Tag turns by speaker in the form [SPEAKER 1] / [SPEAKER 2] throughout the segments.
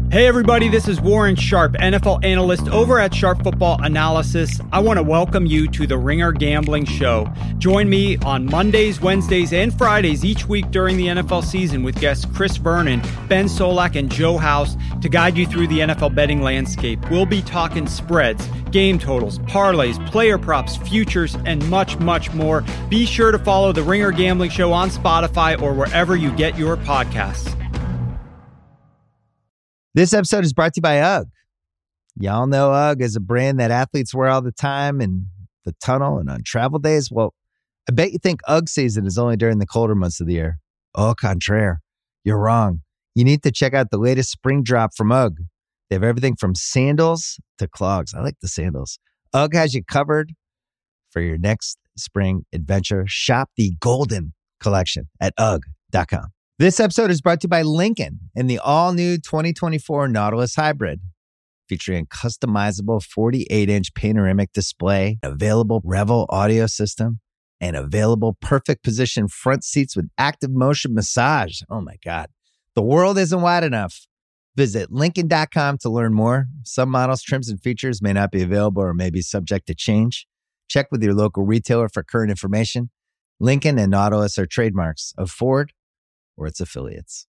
[SPEAKER 1] Hey everybody, this is Warren Sharp, NFL analyst over at Sharp Football Analysis. I want to welcome you to the Ringer Gambling Show. Join me on Mondays, Wednesdays, and Fridays each week during the NFL season with guests Chris Vernon, Ben Solak, and Joe House to guide you through the NFL betting landscape. We'll be talking spreads, game totals, parlays, player props, futures, and much, much more. Be sure to follow the Ringer Gambling Show on Spotify or wherever you get your podcasts.
[SPEAKER 2] This episode is brought to you by UGG. Y'all know UGG is a brand that athletes wear all the time in the tunnel and on travel days. Well, I bet you think UGG season is only during the colder months of the year. Au contraire, you're wrong. You need to check out the latest spring drop from UGG. They have everything from sandals to clogs. I like the sandals. UGG has you covered for your next spring adventure. Shop the Golden Collection at UGG.com. This episode is brought to you by Lincoln and the all-new 2024 Nautilus Hybrid, featuring a customizable 48-inch panoramic display, available Revel audio system, and available perfect position front seats with active motion massage. Oh my God. The world isn't wide enough. Visit Lincoln.com to learn more. Some models, trims, and features may not be available or may be subject to change. Check with your local retailer for current information. Lincoln and Nautilus are trademarks of Ford or its affiliates.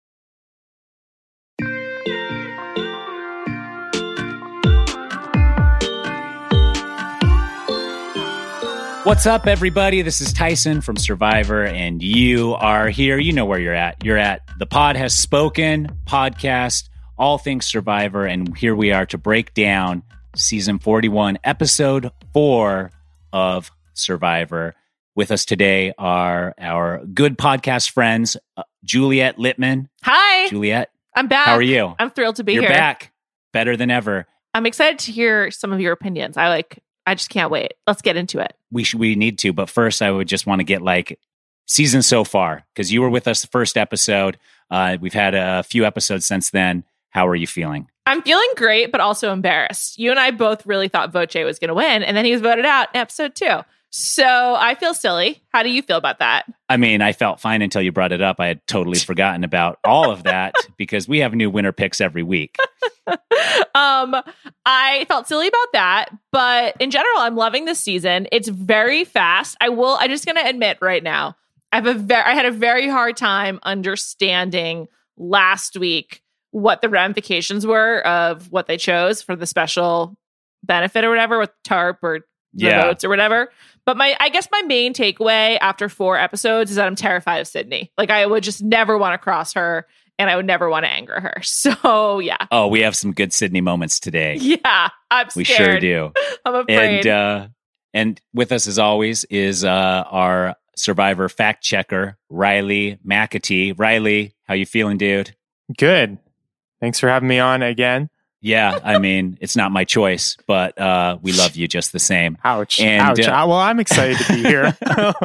[SPEAKER 3] What's up, everybody? This is Tyson from Survivor, and you are here. You know where you're at. You're at The Pod Has Spoken podcast, all things Survivor, and here we are to break down season 41, episode 4 of Survivor. With us today are our good podcast friends, Juliet Littman.
[SPEAKER 4] Hi.
[SPEAKER 3] Juliet.
[SPEAKER 4] I'm back.
[SPEAKER 3] How are you?
[SPEAKER 4] I'm thrilled to be
[SPEAKER 3] You're
[SPEAKER 4] here.
[SPEAKER 3] You're back. Better than ever.
[SPEAKER 4] I'm excited to hear some of your opinions. I just can't wait. Let's get into it.
[SPEAKER 3] We need to, but first I would just want to get season so far, because you were with us the first episode. We've had a few episodes since then. How are you feeling?
[SPEAKER 4] I'm feeling great, but also embarrassed. You and I both really thought Voce was going to win, and then he was voted out in episode 2. So I feel silly. How do you feel about that?
[SPEAKER 3] I mean, I felt fine until you brought it up. I had totally forgotten about all of that because we have new winner picks every week.
[SPEAKER 4] I felt silly about that, but in general, I'm loving this season. It's very fast. I'm just going to admit right now, I had a very hard time understanding last week what the ramifications were of what they chose for the special benefit or whatever with TARP or the votes or whatever. But I guess my main takeaway after 4 episodes is that I'm terrified of Sydney. I would just never want to cross her, and I would never want to anger her. So, yeah.
[SPEAKER 3] Oh, we have some good Sydney moments today.
[SPEAKER 4] Yeah, I'm scared.
[SPEAKER 3] We sure do.
[SPEAKER 4] I'm afraid.
[SPEAKER 3] And with us, as always, is our Survivor fact checker, Riley McAtee. Riley, how you feeling, dude?
[SPEAKER 5] Good. Thanks for having me on again.
[SPEAKER 3] Yeah, I mean, it's not my choice, but we love you just the same.
[SPEAKER 5] Ouch.
[SPEAKER 3] And,
[SPEAKER 5] ouch. Well, I'm excited to be here.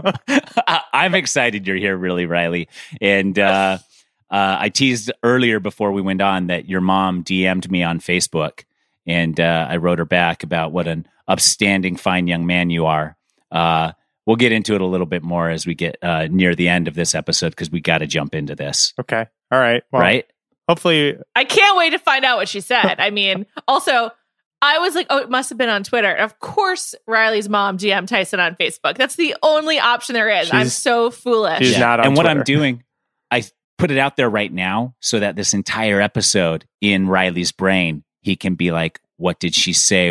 [SPEAKER 3] I'm excited you're here, really, Riley. And I teased earlier before we went on that your mom DM'd me on Facebook, and I wrote her back about what an upstanding, fine young man you are. We'll get into it a little bit more as we get near the end of this episode, because we got to jump into this.
[SPEAKER 5] Okay. All right. Well,
[SPEAKER 3] right?
[SPEAKER 5] Hopefully.
[SPEAKER 4] I can't wait to find out what she said. I mean, also, I was like, oh, it must have been on Twitter. Of course, Riley's mom DM Tyson on Facebook. That's the only option there is. I'm so foolish.
[SPEAKER 5] She's not on
[SPEAKER 3] And
[SPEAKER 5] Twitter.
[SPEAKER 3] what I'm doing, I put it out there right now so that this entire episode in Riley's brain, he can be like, what did she say?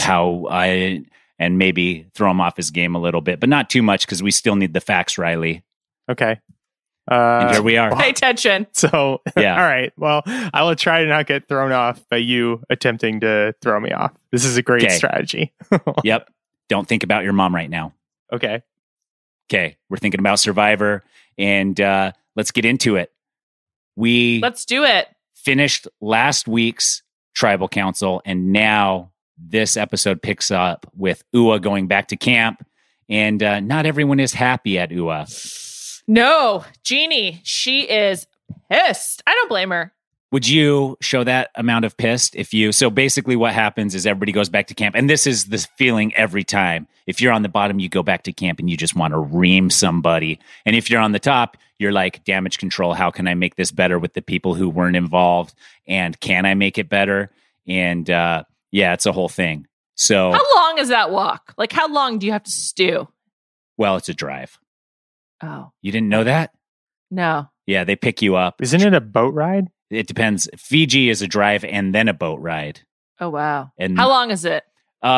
[SPEAKER 3] And maybe throw him off his game a little bit, but not too much, because we still need the facts, Riley.
[SPEAKER 5] Okay.
[SPEAKER 3] And here we are.
[SPEAKER 4] Pay attention.
[SPEAKER 5] So,
[SPEAKER 3] yeah.
[SPEAKER 5] All right. Well, I will try to not get thrown off by you attempting to throw me off. This is a great strategy.
[SPEAKER 3] Yep. Don't think about your mom right now.
[SPEAKER 5] Okay.
[SPEAKER 3] Okay. We're thinking about Survivor, and let's get into it.
[SPEAKER 4] Let's do it.
[SPEAKER 3] Finished last week's Tribal Council, and now this episode picks up with Ua going back to camp, and not everyone is happy at Ua.
[SPEAKER 4] No, Jeannie, she is pissed. I don't blame her.
[SPEAKER 3] Would you show that amount of pissed if you, so basically what happens is everybody goes back to camp, and this is the feeling every time. If you're on the bottom, you go back to camp and you just want to ream somebody. And if you're on the top, you're like, damage control, how can I make this better with the people who weren't involved? And can I make it better? And yeah, it's a whole thing. So
[SPEAKER 4] how long is that walk? Like, how long do you have to stew?
[SPEAKER 3] Well, it's a drive.
[SPEAKER 4] Oh.
[SPEAKER 3] You didn't know that?
[SPEAKER 4] No.
[SPEAKER 3] Yeah, they pick you up.
[SPEAKER 5] Isn't it a boat ride?
[SPEAKER 3] It depends. Fiji is a drive and then a boat ride.
[SPEAKER 4] Oh, wow.
[SPEAKER 3] And
[SPEAKER 4] how long is it?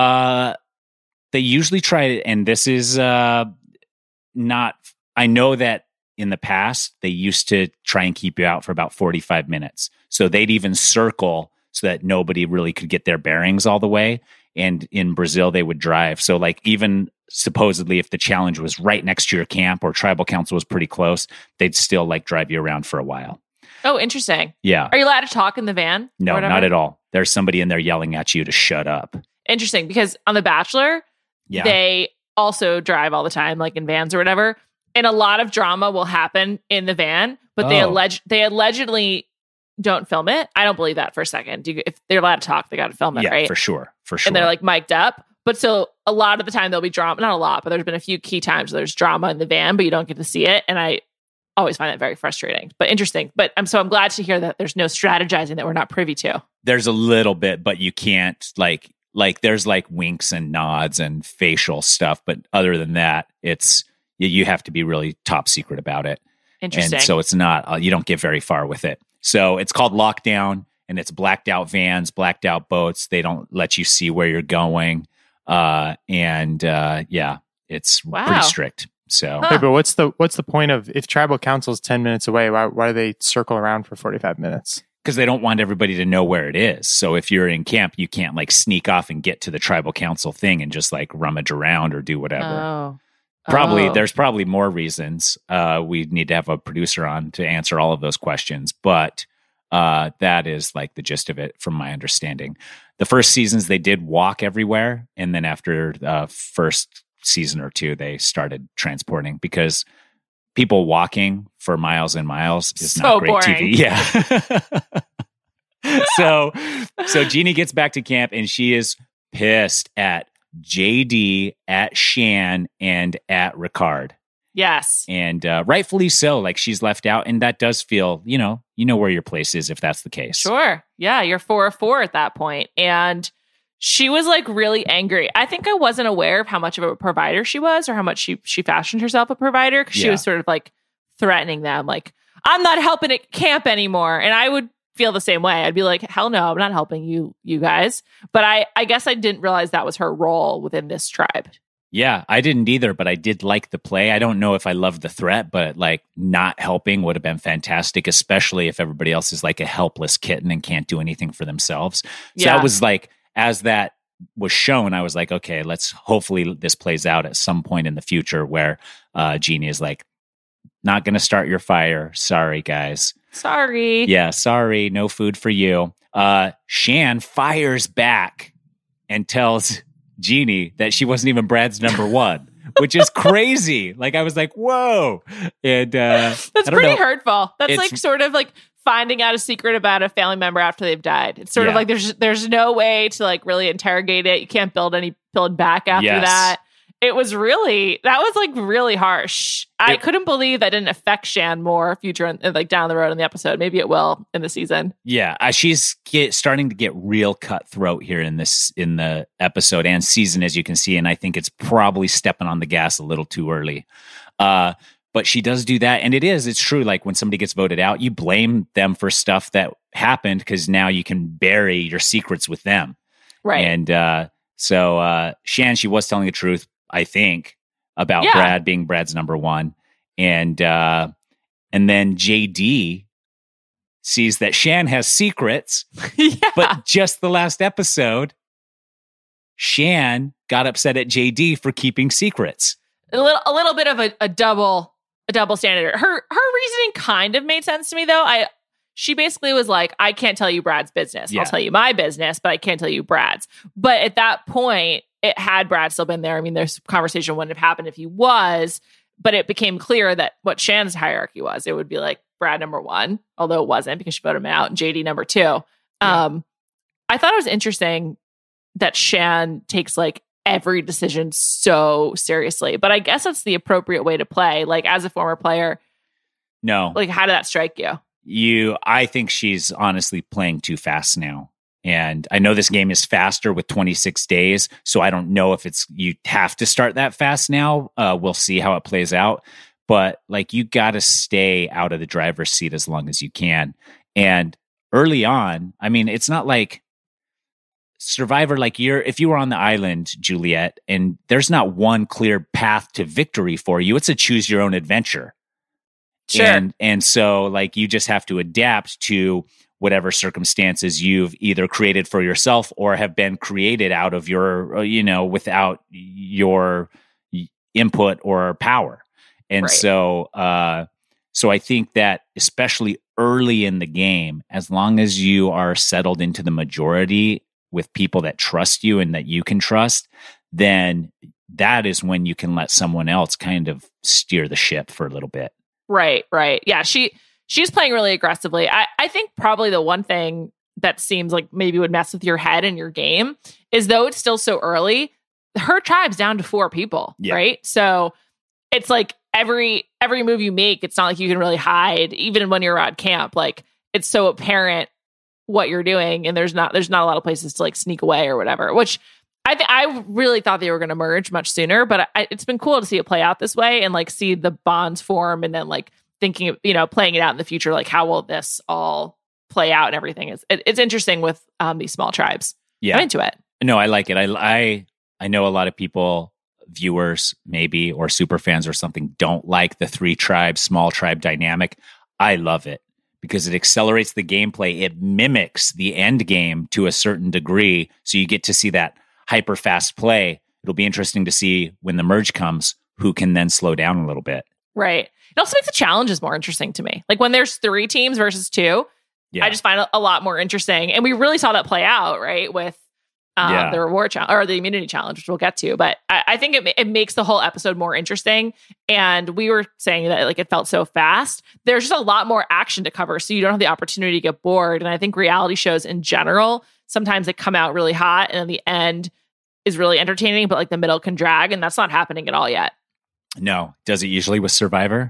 [SPEAKER 3] They usually try it, and this is not, I know that in the past, they used to try and keep you out for about 45 minutes. So they'd even circle so that nobody really could get their bearings all the way. And in Brazil, they would drive. So like even supposedly if the challenge was right next to your camp or tribal council was pretty close, they'd still like drive you around for a while.
[SPEAKER 4] Oh, interesting.
[SPEAKER 3] Yeah.
[SPEAKER 4] Are you allowed to talk in the van?
[SPEAKER 3] No, not at all. There's somebody in there yelling at you to shut up.
[SPEAKER 4] Interesting, because on The Bachelor, they also drive all the time, like in vans or whatever. And a lot of drama will happen in the van, but they allegedly don't film it. I don't believe that for a second. If they're allowed to talk, they got to film it, right?
[SPEAKER 3] Yeah, for sure.
[SPEAKER 4] And they're like mic'd up. But so a lot of the time there'll be drama. Not a lot, but there's been a few key times where there's drama in the van, but you don't get to see it. And I always find it very frustrating, but interesting. But I'm glad to hear that there's no strategizing that we're not privy to.
[SPEAKER 3] There's a little bit, but you can't like there's like winks and nods and facial stuff. But other than that, it's, you have to be really top secret about it.
[SPEAKER 4] Interesting.
[SPEAKER 3] And so it's not, you don't get very far with it. So it's called lockdown, and it's blacked out vans, blacked out boats. They don't let you see where you're going. Yeah, it's pretty strict. So,
[SPEAKER 5] Hey, but what's the point of, if tribal council is 10 minutes away, why do they circle around for 45 minutes?
[SPEAKER 3] Because they don't want everybody to know where it is. So if you're in camp, you can't like sneak off and get to the tribal council thing and just like rummage around or do whatever. There's probably more reasons. We need to have a producer on to answer all of those questions, but that is like the gist of it from my understanding. The first seasons they did walk everywhere, and then after first season or two, they started transporting, because people walking for miles and miles is not great
[SPEAKER 4] boring.
[SPEAKER 3] TV. Yeah. So Jeannie gets back to camp, and she is pissed at JD, at Shan, and at Ricard.
[SPEAKER 4] Yes.
[SPEAKER 3] And rightfully so. Like, she's left out, and that does feel, you know where your place is if that's the case.
[SPEAKER 4] Sure. Yeah, you're 4-4 at that point. And she was like really angry. I think I wasn't aware of how much of a provider she was, or how much she fashioned herself a provider, because she was sort of like threatening them, like, I'm not helping at camp anymore. And I would feel the same way. I'd be like, hell no, I'm not helping you guys. But I guess I didn't realize that was her role within this tribe.
[SPEAKER 3] Yeah, I didn't either, but I did like the play. I don't know if I loved the threat, but like not helping would have been fantastic, especially if everybody else is like a helpless kitten and can't do anything for themselves. So that was like, as that was shown, I was like, okay, hopefully this plays out at some point in the future where Jeannie is like, not going to start your fire. Sorry, guys.
[SPEAKER 4] Sorry.
[SPEAKER 3] Yeah, sorry. No food for you. Shan fires back and tells Jeannie that she wasn't even Brad's number one, which is crazy. Like, I was like, whoa. And
[SPEAKER 4] that's pretty hurtful. That's like sort of like finding out a secret about a family member after they've died. It's sort of like there's no way to like really interrogate it. You can't build back after that. It was really harsh. I couldn't believe that didn't affect Shan more like down the road in the episode. Maybe it will in the season.
[SPEAKER 3] Yeah, she's starting to get real cutthroat here in the episode and season, as you can see, and I think it's probably stepping on the gas a little too early. But she does do that, and it's true. Like, when somebody gets voted out, you blame them for stuff that happened, because now you can bury your secrets with them,
[SPEAKER 4] right?
[SPEAKER 3] And so Shan, she was telling the truth, I think, about Brad being Brad's number one. And then JD sees that Shan has secrets, but just the last episode, Shan got upset at JD for keeping secrets.
[SPEAKER 4] A little bit of a double standard. Her reasoning kind of made sense to me, though. She basically was like, I can't tell you Brad's business. Yeah. I'll tell you my business, but I can't tell you Brad's. But at that point, had Brad still been there, I mean, this conversation wouldn't have happened if he was, but it became clear that what Shan's hierarchy was. It would be like, Brad number 1, although it wasn't because she voted him out, and JD number 2. Yeah. I thought it was interesting that Shan takes like every decision so seriously, but I guess that's the appropriate way to play. Like as a former player,
[SPEAKER 3] no,
[SPEAKER 4] like how did that strike you?
[SPEAKER 3] I think she's honestly playing too fast now. And I know this game is faster with 26 days, so I don't know if you have to start that fast now. We'll see how it plays out. But like you got to stay out of the driver's seat as long as you can. And early on, I mean, it's not like Survivor, like if you were on the island, Juliet, and there's not one clear path to victory for you, it's a choose your own adventure.
[SPEAKER 4] Sure.
[SPEAKER 3] And so like you just have to adapt to whatever circumstances you've either created for yourself or have been created out of your, without your input or power. And so I think that especially early in the game, as long as you are settled into the majority with people that trust you and that you can trust, then that is when you can let someone else kind of steer the ship for a little bit.
[SPEAKER 4] Right. Yeah. She's playing really aggressively. I think probably the one thing that seems like maybe would mess with your head and your game is, though it's still so early, her tribe's down to 4 people, right? So it's like every move you make, it's not like you can really hide, even when you're at camp. Like it's so apparent what you're doing, and there's not a lot of places to like sneak away or whatever. Which I really thought they were going to merge much sooner, but it's been cool to see it play out this way and like see the bonds form, and then like thinking of, playing it out in the future, like how will this all play out and everything. It's interesting with these small tribes.
[SPEAKER 3] Yeah.
[SPEAKER 4] I'm into it.
[SPEAKER 3] No, I like it. I know a lot of people, viewers maybe, or super fans or something, don't like the 3 tribe, small tribe dynamic. I love it because it accelerates the gameplay. It mimics the end game to a certain degree. So you get to see that hyper fast play. It'll be interesting to see when the merge comes, who can then slow down a little bit.
[SPEAKER 4] Right. It also makes the challenges more interesting to me. Like when there's 3 teams versus 2, I just find it a lot more interesting. And we really saw that play out, right, with the reward challenge or the immunity challenge, which we'll get to. But I think it makes the whole episode more interesting. And we were saying that like it felt so fast. There's just a lot more action to cover, so you don't have the opportunity to get bored. And I think reality shows in general, sometimes they come out really hot, and then the end is really entertaining, but like the middle can drag, and that's not happening at all yet.
[SPEAKER 3] No. Does it usually with Survivor?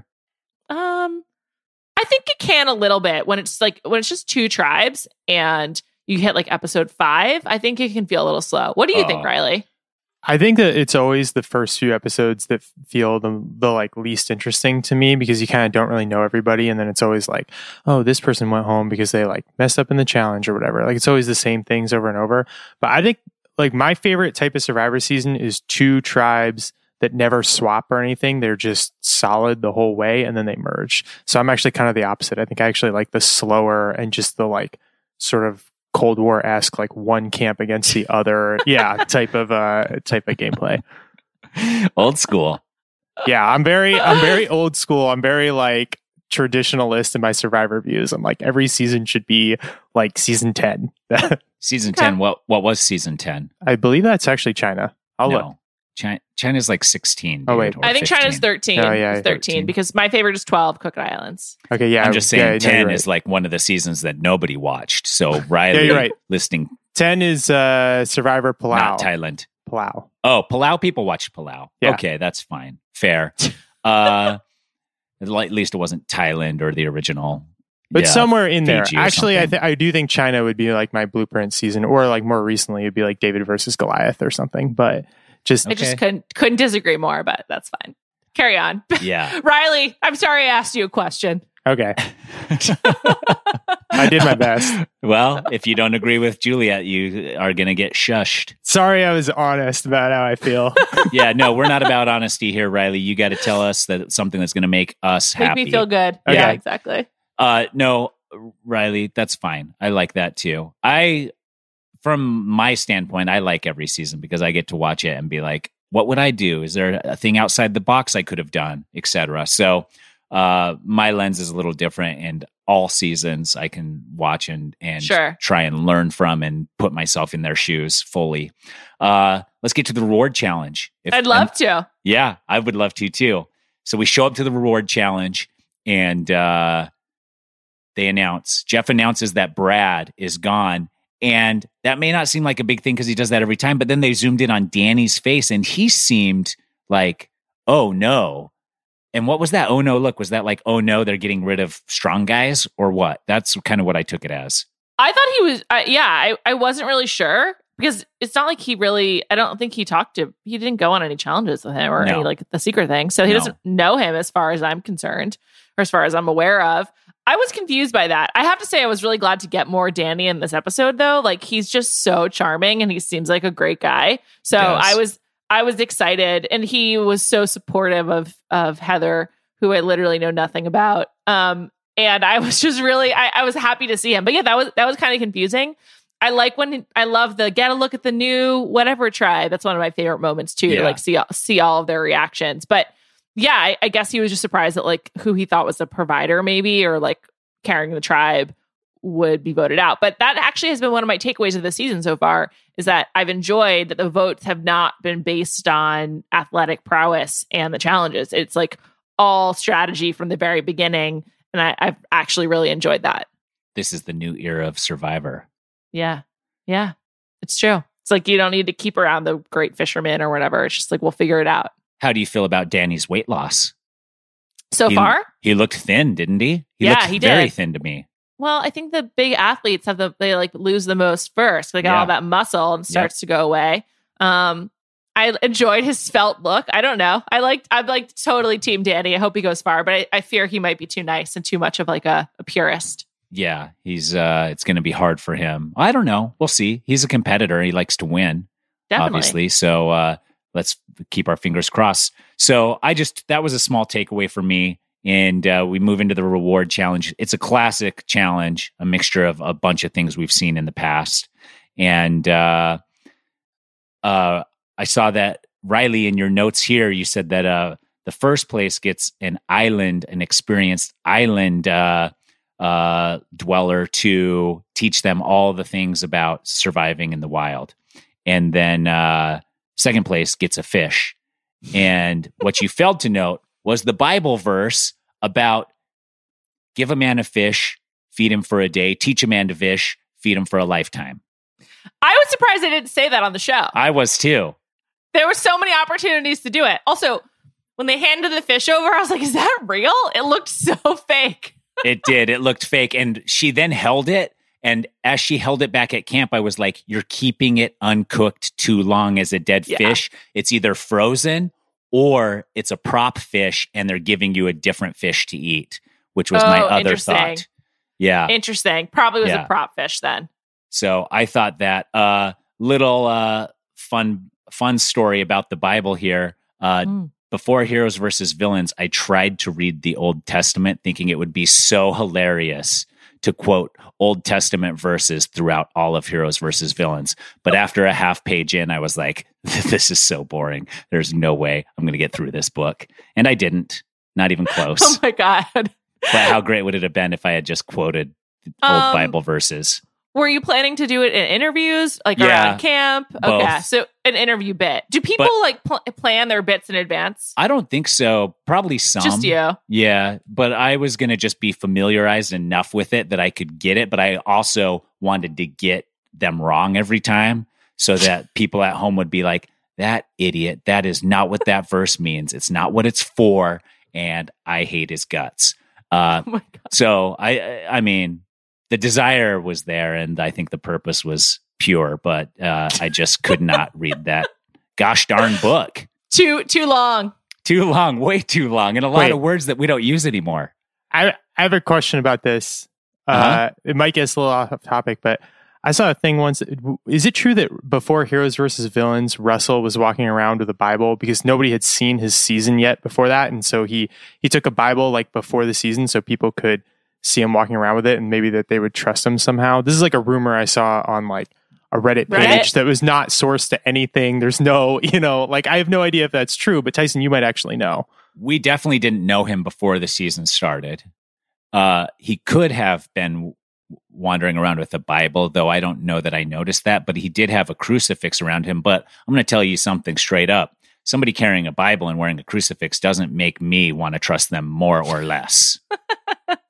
[SPEAKER 4] I think it can a little bit when it's just 2 tribes and you hit like episode 5. I think it can feel a little slow. What do you think, Riley?
[SPEAKER 5] I think that it's always the first few episodes that feel the like least interesting to me, because you kind of don't really know everybody, and then it's always like, oh, this person went home because they like messed up in the challenge or whatever. Like it's always the same things over and over. But I think like my favorite type of Survivor season is 2 tribes that never swap or anything. They're just solid the whole way, and then they merge. So I'm actually kind of the opposite. I think I actually like the slower and just the like sort of Cold War-esque, like one camp against the other, type of gameplay.
[SPEAKER 3] Old school.
[SPEAKER 5] Yeah, I'm very old school. I'm very like traditionalist in my Survivor views. I'm like every season should be like season 10.
[SPEAKER 3] Season 10. What was season 10?
[SPEAKER 5] I believe that's actually China. I'll look.
[SPEAKER 3] China's like 16.
[SPEAKER 5] Oh, wait.
[SPEAKER 4] I think 15. China's 13.
[SPEAKER 5] Oh, yeah,
[SPEAKER 4] 13 because my favorite is 12, Cook Islands.
[SPEAKER 5] Okay, yeah.
[SPEAKER 3] I'm just saying 10 is like one of the seasons that nobody watched. So Riley,
[SPEAKER 5] you're right.
[SPEAKER 3] Listing
[SPEAKER 5] 10 is Survivor Palau.
[SPEAKER 3] Not Thailand.
[SPEAKER 5] Palau.
[SPEAKER 3] Oh, Palau. People watch Palau.
[SPEAKER 5] Yeah.
[SPEAKER 3] Okay, that's fine. Fair. At least it wasn't Thailand or the original.
[SPEAKER 5] But somewhere in there.
[SPEAKER 3] Fiji
[SPEAKER 5] Actually, I do think China would be like my blueprint season, or like more recently, it'd be like David versus Goliath or something. But
[SPEAKER 4] I just couldn't disagree more, but that's fine. Carry on.
[SPEAKER 3] Yeah.
[SPEAKER 4] Riley, I'm sorry I asked you a question.
[SPEAKER 5] Okay. I did my best.
[SPEAKER 3] Well, if you don't agree with Juliet, you are going to get shushed.
[SPEAKER 5] Sorry, I was honest about how I feel.
[SPEAKER 3] Yeah, no, we're not about honesty here, Riley. You got to tell us that it's something that's going to make us happy.
[SPEAKER 4] Make me feel good.
[SPEAKER 5] Okay.
[SPEAKER 4] Yeah, exactly.
[SPEAKER 3] No, Riley, that's fine. I like that too. From my standpoint, I like every season because I get to watch it and be like, what would I do? Is there a thing outside the box I could have done, etc. So my lens is a little different, and all seasons I can watch and try and learn from and put myself in their shoes fully. Let's get to the reward challenge.
[SPEAKER 4] I'd love to.
[SPEAKER 3] Yeah, I would love to too. So we show up to the reward challenge, and Jeff announces that Brad is gone. And that may not seem like a big thing because he does that every time, but then they zoomed in on Danny's face and he seemed like, oh no. And what was that? Oh no, look, was that like, oh no, they're getting rid of strong guys or what? That's kind of what I took it as.
[SPEAKER 4] I thought he was, I wasn't really sure because it's not like he didn't go on any challenges with him or any like the secret thing. So he doesn't know him as far as I'm concerned or as far as I'm aware of. I was confused by that. I have to say I was really glad to get more Danny in this episode though. Like he's just so charming and he seems like a great guy. So I was excited and he was so supportive of Heather, who I literally know nothing about. And I was just really, I was happy to see him. But yeah, that was kind of confusing. I love the get a look at the new whatever tribe. That's one of my favorite moments too, to like see all of their reactions. But yeah, I guess he was just surprised that like who he thought was the provider maybe, or like carrying the tribe would be voted out. But that actually has been one of my takeaways of the season so far, is that I've enjoyed that the votes have not been based on athletic prowess and the challenges. It's like all strategy from the very beginning. And I've actually really enjoyed that.
[SPEAKER 3] This is the new era of Survivor.
[SPEAKER 4] Yeah. Yeah. It's true. It's like you don't need to keep around the great fisherman or whatever. It's just like, we'll figure it out.
[SPEAKER 3] How do you feel about Danny's weight loss?
[SPEAKER 4] So far?
[SPEAKER 3] He looked thin, didn't he? He
[SPEAKER 4] did.
[SPEAKER 3] Very thin to me.
[SPEAKER 4] Well, I think the big athletes they like lose the most first. They got all that muscle and starts to go away. I enjoyed his svelte look. I don't know. I'm like totally team Danny. I hope he goes far, but I fear he might be too nice and too much of like a purist.
[SPEAKER 3] Yeah, he's it's going to be hard for him. I don't know. We'll see. He's a competitor. He likes to win, obviously. So let's keep our fingers crossed. So that was a small takeaway for me. And we move into the reward challenge. It's a classic challenge, a mixture of a bunch of things we've seen in the past. And I saw that, Riley, in your notes here, you said that the first place gets an experienced island dweller to teach them all the things about surviving in the wild. And then second place gets a fish. And what you failed to note was the Bible verse about give a man a fish, feed him for a day, teach a man to fish, feed him for a lifetime.
[SPEAKER 4] I was surprised they didn't say that on the show.
[SPEAKER 3] I was too.
[SPEAKER 4] There were so many opportunities to do it. Also, when they handed the fish over, I was like, is that real? It looked so fake.
[SPEAKER 3] It did. It looked fake. And she then held it. And as she held it back at camp, I was like, you're keeping it uncooked too long as a dead fish. It's either frozen or it's a prop fish and they're giving you a different fish to eat, which was my other thought. Yeah.
[SPEAKER 4] Interesting. Probably was a prop fish then.
[SPEAKER 3] So I thought that little fun story about the Bible here. Before Heroes versus Villains, I tried to read the Old Testament thinking it would be so hilarious to quote Old Testament verses throughout all of Heroes versus Villains. But after a half page in, I was like, this is so boring. There's no way I'm going to get through this book. And I didn't, not even close.
[SPEAKER 4] Oh my God.
[SPEAKER 3] But how great would it have been if I had just quoted old Bible verses?
[SPEAKER 4] Were you planning to do it in interviews, like around camp?
[SPEAKER 3] Both.
[SPEAKER 4] Okay, so an interview bit. Do people plan their bits in advance?
[SPEAKER 3] I don't think so. Probably some.
[SPEAKER 4] Just you.
[SPEAKER 3] Yeah, but I was going to just be familiarized enough with it that I could get it, but I also wanted to get them wrong every time so that people at home would be like, that idiot, that is not what that verse means. It's not what it's for, and I hate his guts.
[SPEAKER 4] Oh my God.
[SPEAKER 3] So, I mean... the desire was there, and I think the purpose was pure, but I just could not read that gosh darn book.
[SPEAKER 4] Too long.
[SPEAKER 3] Too long, way too long, and a lot of words that we don't use anymore.
[SPEAKER 5] I have a question about this. It might get us a little off topic, but I saw a thing once. Is it true that before Heroes versus Villains, Russell was walking around with a Bible because nobody had seen his season yet before that, and so he took a Bible like before the season so people could see him walking around with it and maybe that they would trust him somehow. This is like a rumor I saw on like a Reddit page that was not sourced to anything. There's no, like I have no idea if that's true, but Tyson, you might actually know.
[SPEAKER 3] We definitely didn't know him before the season started. He could have been wandering around with a Bible, though I don't know that I noticed that, but he did have a crucifix around him. But I'm going to tell you something straight up. Somebody carrying a Bible and wearing a crucifix doesn't make me want to trust them more or less.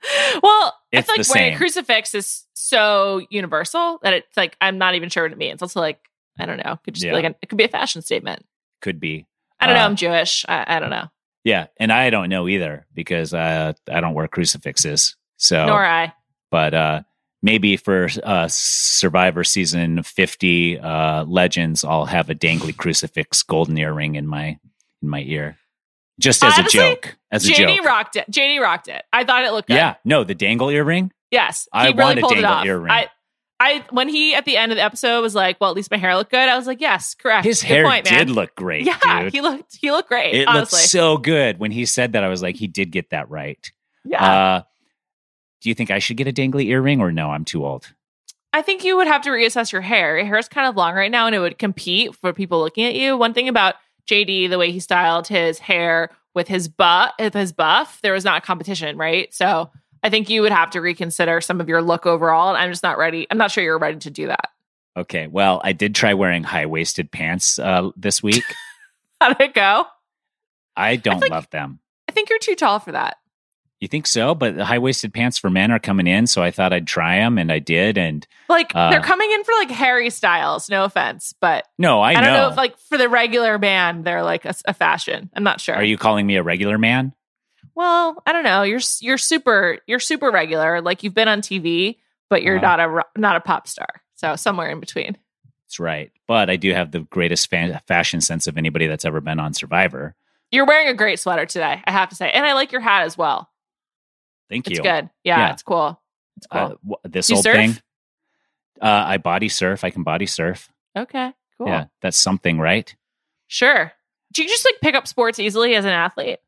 [SPEAKER 4] Well, I
[SPEAKER 3] It's
[SPEAKER 4] feel
[SPEAKER 3] the
[SPEAKER 4] like wearing
[SPEAKER 3] same.
[SPEAKER 4] a crucifix is so universal that it's like I'm not even sure what it means. Also, like I don't know, could just
[SPEAKER 3] Yeah.
[SPEAKER 4] be like it could be a fashion statement.
[SPEAKER 3] Could be.
[SPEAKER 4] I don't know. I'm Jewish. I don't know.
[SPEAKER 3] Yeah, and I don't know either because I don't wear crucifixes. So,
[SPEAKER 4] Nor I.
[SPEAKER 3] but maybe for Survivor season 50 Legends, I'll have a dangly crucifix golden earring in my ear, just as
[SPEAKER 4] Honestly,
[SPEAKER 3] a joke. As a
[SPEAKER 4] JD
[SPEAKER 3] joke.
[SPEAKER 4] rocked it. JD rocked it. I thought it looked good.
[SPEAKER 3] Yeah, no, the dangle earring.
[SPEAKER 4] Yes,
[SPEAKER 3] I
[SPEAKER 4] he
[SPEAKER 3] want
[SPEAKER 4] really
[SPEAKER 3] a
[SPEAKER 4] pulled it
[SPEAKER 3] dangle
[SPEAKER 4] off.
[SPEAKER 3] earring.
[SPEAKER 4] I when he at the end of the episode was like, "Well, at least my hair looked good." I was like, "Yes, correct."
[SPEAKER 3] His
[SPEAKER 4] Good
[SPEAKER 3] hair
[SPEAKER 4] point, man.
[SPEAKER 3] did look great.
[SPEAKER 4] Yeah,
[SPEAKER 3] dude.
[SPEAKER 4] he looked great.
[SPEAKER 3] It
[SPEAKER 4] honestly,
[SPEAKER 3] looked so good when he said that. I was like, he did get that right.
[SPEAKER 4] yeah.
[SPEAKER 3] Do you think I should get a dangly earring or no? I'm too old.
[SPEAKER 4] I think you would have to reassess your hair. Your hair is kind of long right now, and it would compete for people looking at you. One thing about JD, the way he styled his hair with his buff, there was not competition, right? So I think you would have to reconsider some of your look overall. And I'm just not ready. I'm not sure you're ready to do that.
[SPEAKER 3] Okay, well, I did try wearing high-waisted pants this week.
[SPEAKER 4] How did it go?
[SPEAKER 3] I don't
[SPEAKER 4] think-
[SPEAKER 3] love them.
[SPEAKER 4] I think you're too tall for that.
[SPEAKER 3] You think so? But the high-waisted pants for men are coming in, so I thought I'd try them, and I did. And
[SPEAKER 4] Like they're coming in for like Harry Styles. No offense, but
[SPEAKER 3] no, I
[SPEAKER 4] I don't know
[SPEAKER 3] know.
[SPEAKER 4] if like for the regular man, they're like a fashion. I'm not sure.
[SPEAKER 3] Are you calling me a regular man?
[SPEAKER 4] Well, I don't know. You're super regular. Like you've been on TV, but you're not a pop star. So somewhere in between.
[SPEAKER 3] That's right. But I do have the greatest fashion sense of anybody that's ever been on Survivor.
[SPEAKER 4] You're wearing a great sweater today, I have to say, and I like your hat as well.
[SPEAKER 3] Thank
[SPEAKER 4] It's
[SPEAKER 3] you.
[SPEAKER 4] good. Yeah,
[SPEAKER 3] Yeah.
[SPEAKER 4] It's cool. It's cool.
[SPEAKER 3] This
[SPEAKER 4] You
[SPEAKER 3] old
[SPEAKER 4] surf?
[SPEAKER 3] thing. I body surf. I can body surf.
[SPEAKER 4] Okay, cool.
[SPEAKER 3] Yeah, that's something, right?
[SPEAKER 4] Sure. Do you just like pick up sports easily as an athlete?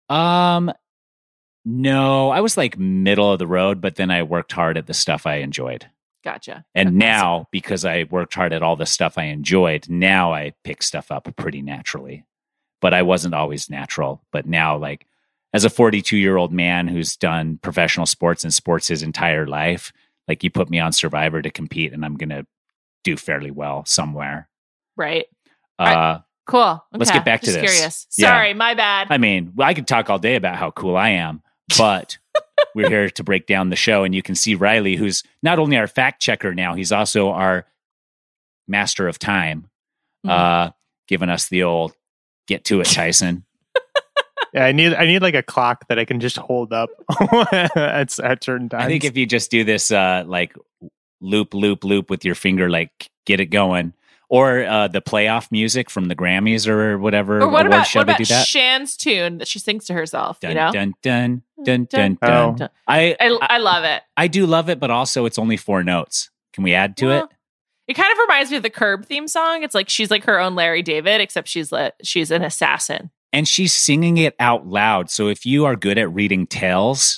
[SPEAKER 3] No, I was like middle of the road, but then I worked hard at the stuff I enjoyed.
[SPEAKER 4] Gotcha.
[SPEAKER 3] And
[SPEAKER 4] Okay.
[SPEAKER 3] now, because I worked hard at all the stuff I enjoyed, now I pick stuff up pretty naturally. But I wasn't always natural. But now, like, as a 42-year-old man who's done professional sports and sports his entire life, like, you put me on Survivor to compete, and I'm going to do fairly well somewhere.
[SPEAKER 4] Right. Cool. Okay.
[SPEAKER 3] Let's get back to
[SPEAKER 4] Just
[SPEAKER 3] this.
[SPEAKER 4] Curious.
[SPEAKER 3] Yeah.
[SPEAKER 4] Sorry, my bad.
[SPEAKER 3] I mean, I could talk all day about how cool I am, but we're here to break down the show. And you can see Riley, who's not only our fact checker now, he's also our master of time, giving us the old get to it, Tyson.
[SPEAKER 5] Yeah, I need like a clock that I can just hold up at certain times.
[SPEAKER 3] I think if you just do this like loop with your finger, like get it going. Or the playoff music from the Grammys or whatever
[SPEAKER 4] Or what
[SPEAKER 3] award
[SPEAKER 4] about
[SPEAKER 3] show
[SPEAKER 4] what
[SPEAKER 3] they
[SPEAKER 4] about
[SPEAKER 3] do that.
[SPEAKER 4] Shan's tune that she sings to herself?
[SPEAKER 3] Dun,
[SPEAKER 4] you know,
[SPEAKER 3] dun, dun, dun, dun,
[SPEAKER 5] Oh.
[SPEAKER 3] dun. I
[SPEAKER 4] love it.
[SPEAKER 3] I do love it, but also it's only 4 notes. Can we add to
[SPEAKER 4] Well,
[SPEAKER 3] it?
[SPEAKER 4] It kind of reminds me of the Curb theme song. It's like she's like her own Larry David, except she's an assassin.
[SPEAKER 3] And she's singing it out loud. So if you are good at reading tales,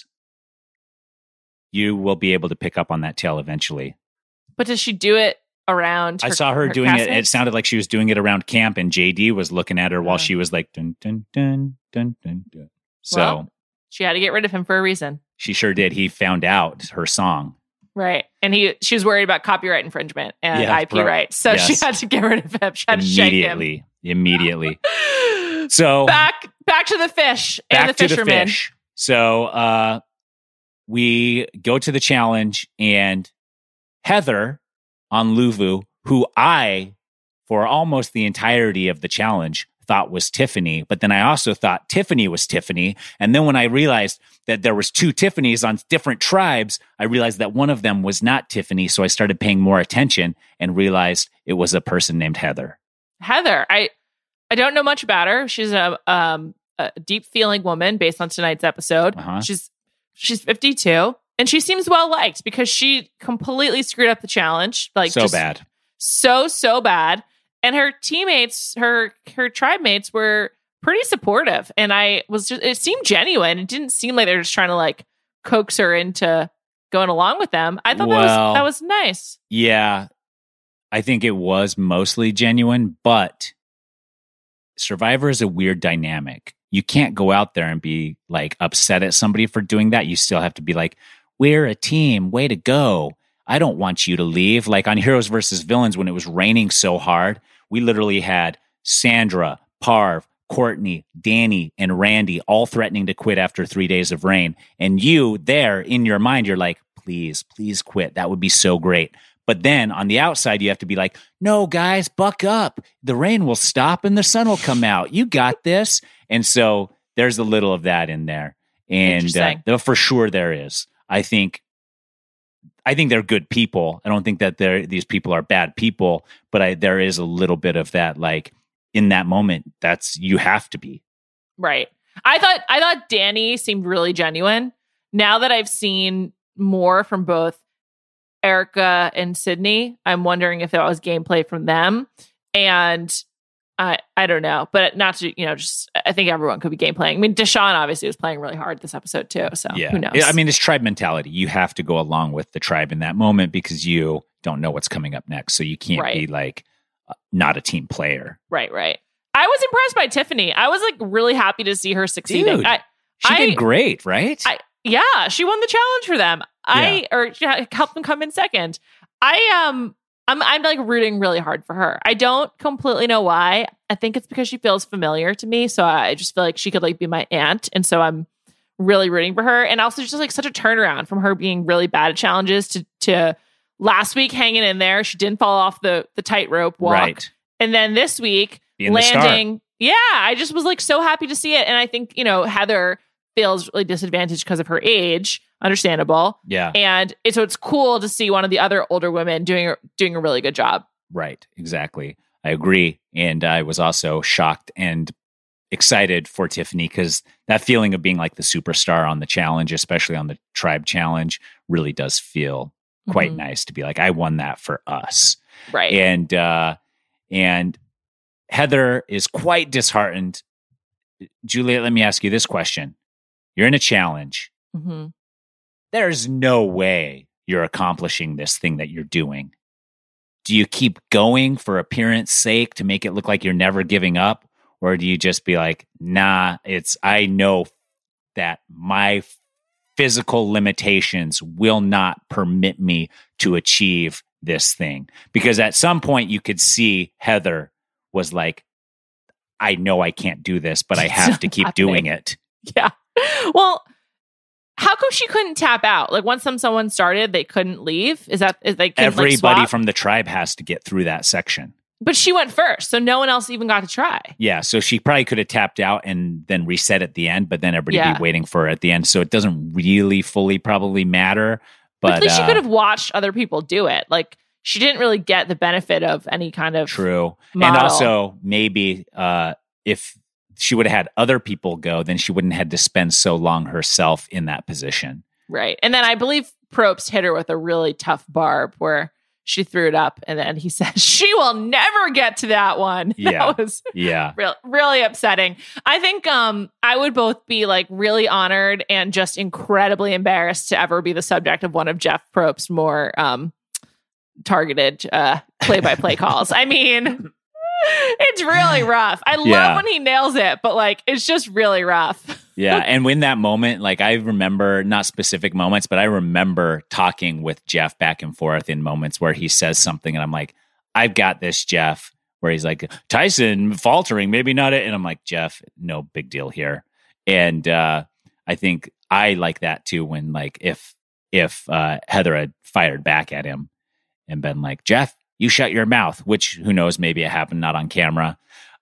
[SPEAKER 3] you will be able to pick up on that tale eventually.
[SPEAKER 4] But does she do it around?
[SPEAKER 3] I saw her doing it. It
[SPEAKER 4] castmates?
[SPEAKER 3] sounded like she was doing it around camp, and JD was looking at her while she was like, dun, dun, dun, dun, dun, dun. So
[SPEAKER 4] Well, she had to get rid of him for a reason.
[SPEAKER 3] she sure did. He found out her song.
[SPEAKER 4] Right. And she was worried about copyright infringement and
[SPEAKER 3] Yeah,
[SPEAKER 4] IP rights. So she
[SPEAKER 3] yes.
[SPEAKER 4] had to get rid of him. She had to shake him.
[SPEAKER 3] Immediately. So
[SPEAKER 4] back to the fish and the
[SPEAKER 3] back to the
[SPEAKER 4] fisherman.
[SPEAKER 3] fish. So we go to the challenge, and Heather on Luvu, who I, for almost the entirety of the challenge, thought was Tiffany, but then I also thought Tiffany was Tiffany. And then when I realized that there was 2 Tiffany's on different tribes, I realized that one of them was not Tiffany. So I started paying more attention and realized it was a person named Heather.
[SPEAKER 4] Heather, I don't know much about her. She's a deep feeling woman based on tonight's episode.
[SPEAKER 3] Uh-huh.
[SPEAKER 4] She's 52 and she seems well liked because she completely screwed up the challenge. Like
[SPEAKER 3] So
[SPEAKER 4] just
[SPEAKER 3] bad.
[SPEAKER 4] So bad. And her teammates, her tribe mates were pretty supportive. And it seemed genuine. It didn't seem like they were just trying to like coax her into going along with them. I thought that was nice.
[SPEAKER 3] Yeah, I think it was mostly genuine, but Survivor is a weird dynamic. You can't go out there and be like upset at somebody for doing that. You still have to be like, we're a team, way to go. I don't want you to leave. Like on Heroes versus Villains, when it was raining so hard, we literally had Sandra, Parv, Courtney, Danny, and Randy all threatening to quit after 3 days of rain. And you there in your mind, you're like, please quit. That would be so great. But then on the outside, you have to be like, no, guys, buck up. The rain will stop and the sun will come out. You got this. And so there's a little of that in there. And for sure there is. I think they're good people. I don't think that these people are bad people, but there is a little bit of that, like in that moment, you have to be.
[SPEAKER 4] Right. I thought Danny seemed really genuine. Now that I've seen more from both Erica and Sydney, I'm wondering if that was gameplay from them. And I don't know, but not to, just I think everyone could be game playing. I mean, Deshaun obviously was playing really hard this episode too. So who knows?
[SPEAKER 3] I mean, it's tribe mentality. You have to go along with the tribe in that moment because you don't know what's coming up next. So you can't be like not a team player.
[SPEAKER 4] Right. I was impressed by Tiffany. I was like really happy to see her succeeding.
[SPEAKER 3] Dude, she did great, right?
[SPEAKER 4] She won the challenge for them. She helped them come in second. I'm like rooting really hard for her. I don't completely know why. I think it's because she feels familiar to me. So I just feel like she could like be my aunt. And so I'm really rooting for her. And also just like such a turnaround from her being really bad at challenges to last week hanging in there. She didn't fall off the tightrope walk. Right. And then this week landing. Yeah, I just was like so happy to see it. And I think, Heather feels really disadvantaged because of her age. Understandable.
[SPEAKER 3] Yeah.
[SPEAKER 4] And so it's cool to see one of the other older women doing a really good job.
[SPEAKER 3] Right. Exactly. I agree. And I was also shocked and excited for Tiffany because that feeling of being like the superstar on the challenge, especially on the tribe challenge, really does feel quite nice to be like, I won that for us.
[SPEAKER 4] Right.
[SPEAKER 3] And Heather is quite disheartened. Juliet, let me ask you this question. You're in a challenge.
[SPEAKER 4] Mm-hmm.
[SPEAKER 3] There's no way you're accomplishing this thing that you're doing. Do you keep going for appearance sake to make it look like you're never giving up? Or do you just be like, nah, I know that my physical limitations will not permit me to achieve this thing? Because at some point you could see Heather was like, I know I can't do this, but I have to keep doing it.
[SPEAKER 4] Yeah. Well, how come she couldn't tap out? Like once someone started, they couldn't leave? Is they
[SPEAKER 3] everybody from the tribe has to get through that section?
[SPEAKER 4] But she went first, so no one else even got to try.
[SPEAKER 3] Yeah, so she probably could have tapped out and then reset at the end, but then everybody be waiting for her at the end. So it doesn't really fully probably matter. But
[SPEAKER 4] at least she could have watched other people do it. Like she didn't really get the benefit of any kind of
[SPEAKER 3] true.
[SPEAKER 4] Model.
[SPEAKER 3] And also maybe if she would have had other people go, then she wouldn't have had to spend so long herself in that position.
[SPEAKER 4] Right. And then I believe Probst hit her with a really tough barb where she threw it up and then he said, she will never get to that one.
[SPEAKER 3] Yeah.
[SPEAKER 4] That was really upsetting. I think I would both be like really honored and just incredibly embarrassed to ever be the subject of one of Jeff Probst's more targeted play-by-play calls. I mean... It's really rough. I love when he nails it, but like, it's just really rough.
[SPEAKER 3] Yeah. And when that moment, like I remember not specific moments, but I remember talking with Jeff back and forth in moments where he says something and I'm like, I've got this, Jeff, where he's like, Tyson faltering, maybe not it. And I'm like, Jeff, no big deal here. And I think I like that too. When like, if Heather had fired back at him and been like, Jeff, you shut your mouth, which who knows, maybe it happened not on camera.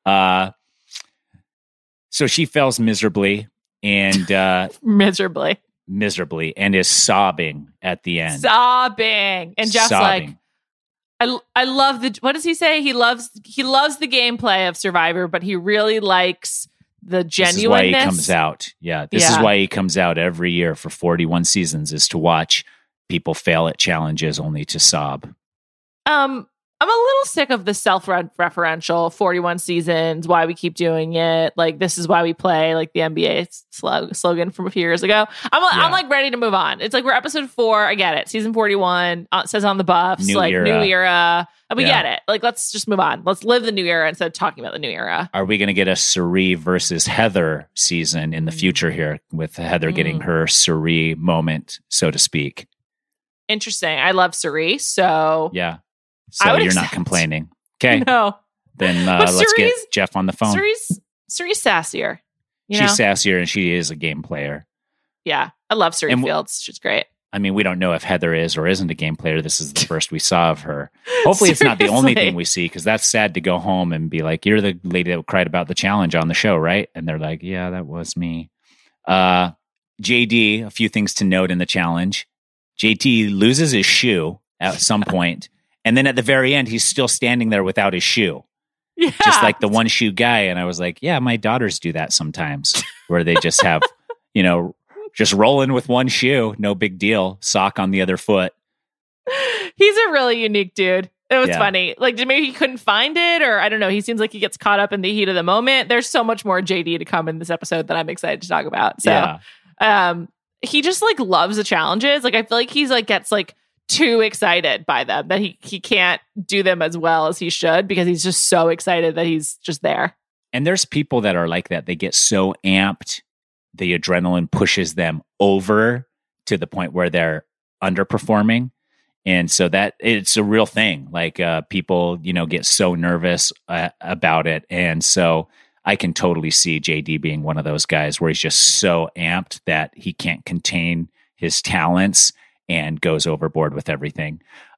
[SPEAKER 3] So she fails miserably and
[SPEAKER 4] miserably
[SPEAKER 3] and is sobbing at the end.
[SPEAKER 4] Sobbing. And Jeff's like, I love what does he say? He loves the gameplay of Survivor, but he really likes the genuineness. This is why he comes out.
[SPEAKER 3] Yeah. This is why he comes out every year for 41 seasons is to watch people fail at challenges only to sob.
[SPEAKER 4] I'm a little sick of the self-referential 41 seasons, why we keep doing it. Like, this is why we play, like the NBA slogan from a few years ago. I'm like ready to move on. It's like we're episode 4. I get it. Season 41 says on the buffs, new era. We get it. Like, let's just move on. Let's live the new era instead of talking about the new era.
[SPEAKER 3] Are we going to get a Cirie versus Heather season in the future here with Heather getting her Cirie moment, so to speak?
[SPEAKER 4] Interesting. I love Cirie, so...
[SPEAKER 3] Yeah. So you're not complaining. Okay.
[SPEAKER 4] No.
[SPEAKER 3] Then let's get Jeff on the phone.
[SPEAKER 4] Cerie's sassier. You
[SPEAKER 3] She's
[SPEAKER 4] know?
[SPEAKER 3] sassier and she is a game player.
[SPEAKER 4] Yeah. I love Cirie
[SPEAKER 3] And
[SPEAKER 4] Fields. She's great.
[SPEAKER 3] I mean, we don't know if Heather is or isn't a game player. This is the first we saw of her. Hopefully it's not the only
[SPEAKER 4] Seriously.
[SPEAKER 3] thing we see, because that's sad to go home and be like, you're the lady that cried about the challenge on the show, right? And they're like, yeah, that was me. JD, a few things to note in the challenge. JT loses his shoe at some point, and then at the very end, he's still standing there without his shoe.
[SPEAKER 4] Yeah.
[SPEAKER 3] Just like the one shoe guy. And I was like, yeah, my daughters do that sometimes, where they just have, just rolling with one shoe, no big deal, sock on the other foot.
[SPEAKER 4] He's a really unique dude. It was
[SPEAKER 3] Yeah.
[SPEAKER 4] funny. Like, maybe he couldn't find it, or I don't know. He seems like he gets caught up in the heat of the moment. There's so much more JD to come in this episode that I'm excited to talk about. So, he just like loves the challenges. Like, I feel like he's like gets like too excited by them that he can't do them as well as he should, because he's just so excited that he's just there.
[SPEAKER 3] And there's people that are like that. They get so amped, the adrenaline pushes them over to the point where they're underperforming. And so that it's a real thing. Like people, get so nervous about it. And so I can totally see JD being one of those guys where he's just so amped that he can't contain his talents and goes overboard with everything.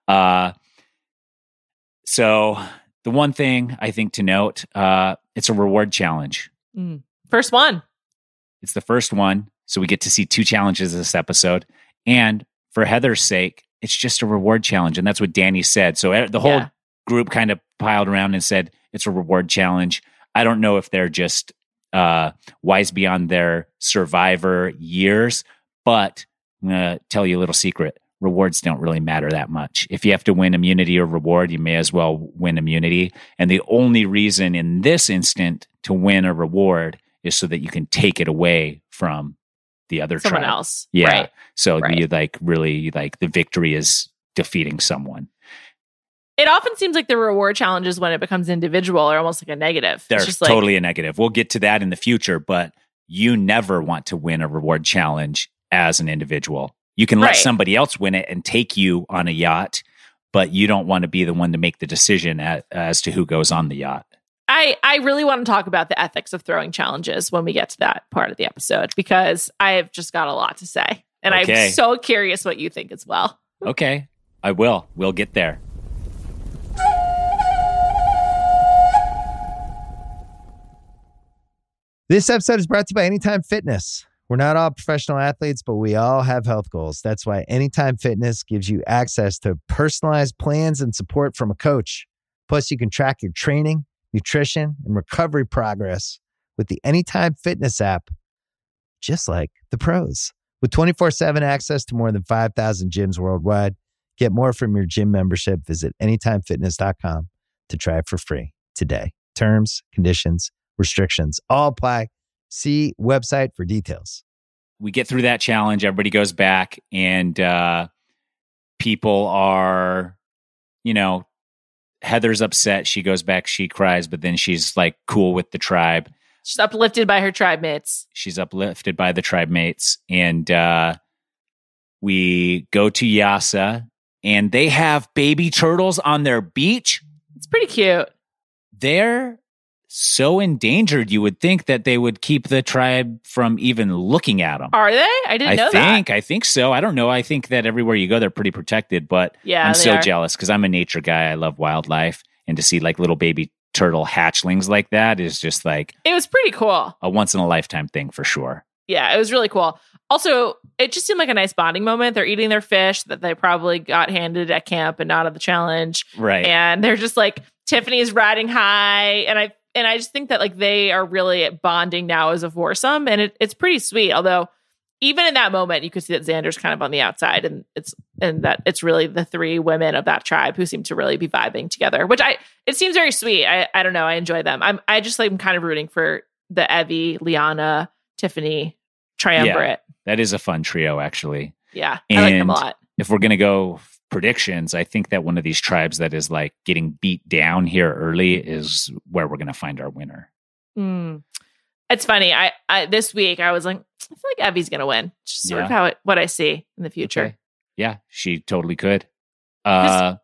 [SPEAKER 3] So the one thing I think to note, it's a reward challenge.
[SPEAKER 4] First one.
[SPEAKER 3] It's the first one. So we get to see 2 challenges this episode. And for Heather's sake, it's just a reward challenge. And that's what Danny said. So the whole group kind of piled around and said, it's a reward challenge. I don't know if they're just wise beyond their Survivor years, but I'm going to tell you a little secret. Rewards don't really matter that much. If you have to win immunity or reward, you may as well win immunity. And the only reason in this instant to win a reward is so that you can take it away from the other
[SPEAKER 4] Someone
[SPEAKER 3] tribe.
[SPEAKER 4] else.
[SPEAKER 3] Yeah.
[SPEAKER 4] Right.
[SPEAKER 3] So
[SPEAKER 4] Right.
[SPEAKER 3] you really the victory is defeating someone.
[SPEAKER 4] It often seems like the reward challenges, when it becomes individual, are almost like a negative.
[SPEAKER 3] They're
[SPEAKER 4] It's just like,
[SPEAKER 3] totally a negative. We'll get to that in the future, but you never want to win a reward challenge as an individual. You can let
[SPEAKER 4] Right.
[SPEAKER 3] somebody else win it and take you on a yacht, but you don't want to be the one to make the decision as to who goes on the yacht.
[SPEAKER 4] I really want to talk about the ethics of throwing challenges when we get to that part of the episode, because I've just got a lot to say. And
[SPEAKER 3] Okay.
[SPEAKER 4] I'm so curious what you think as well.
[SPEAKER 3] Okay, I will. We'll get there.
[SPEAKER 2] This episode is brought to you by Anytime Fitness. We're not all professional athletes, but we all have health goals. That's why Anytime Fitness gives you access to personalized plans and support from a coach. Plus, you can track your training, nutrition, and recovery progress with the Anytime Fitness app, just like the pros. With 24/7 access to more than 5,000 gyms worldwide, get more from your gym membership. Visit anytimefitness.com to try it for free today. Terms, conditions, restrictions all apply. See website for details.
[SPEAKER 3] We get through that challenge. Everybody goes back, and people are, Heather's upset. She goes back, she cries, but then she's like cool with the tribe.
[SPEAKER 4] She's uplifted by her tribe mates.
[SPEAKER 3] She's uplifted by the tribe mates. And we go to Yasa, and they have baby turtles on their beach.
[SPEAKER 4] It's pretty cute.
[SPEAKER 3] They're so endangered, you would think that they would keep the tribe from even looking at them.
[SPEAKER 4] Are they? I didn't know that.
[SPEAKER 3] I think so. I don't know. I think that everywhere you go, they're pretty protected, but
[SPEAKER 4] Yeah,
[SPEAKER 3] I'm
[SPEAKER 4] they
[SPEAKER 3] so
[SPEAKER 4] are.
[SPEAKER 3] jealous because I'm a nature guy. I love wildlife, and to see like little baby turtle hatchlings like that is just like
[SPEAKER 4] It was pretty cool.
[SPEAKER 3] a once in a lifetime thing for sure.
[SPEAKER 4] Yeah, it was really cool. Also, it just seemed like a nice bonding moment. They're eating their fish that they probably got handed at camp and not at the challenge.
[SPEAKER 3] Right.
[SPEAKER 4] And they're just like, Tiffany's riding high. And I just think that like they are really bonding now as a foursome. And it's pretty sweet. Although even in that moment, you could see that Xander's kind of on the outside, and that it's really the 3 women of that tribe who seem to really be vibing together, which it seems very sweet. I don't know. I enjoy them. I'm kind of rooting for the Evie, Liana, Tiffany triumvirate.
[SPEAKER 3] That is a fun trio, actually.
[SPEAKER 4] Yeah. I like them a
[SPEAKER 3] And
[SPEAKER 4] lot.
[SPEAKER 3] If we're going to go predictions, I think that one of these tribes that is like getting beat down here early is where we're going to find our winner.
[SPEAKER 4] It's funny. I this week I was like, I feel like Evie's gonna win. Just sort of what I see in the future.
[SPEAKER 3] Okay. Yeah, she totally could.
[SPEAKER 4] 'Cause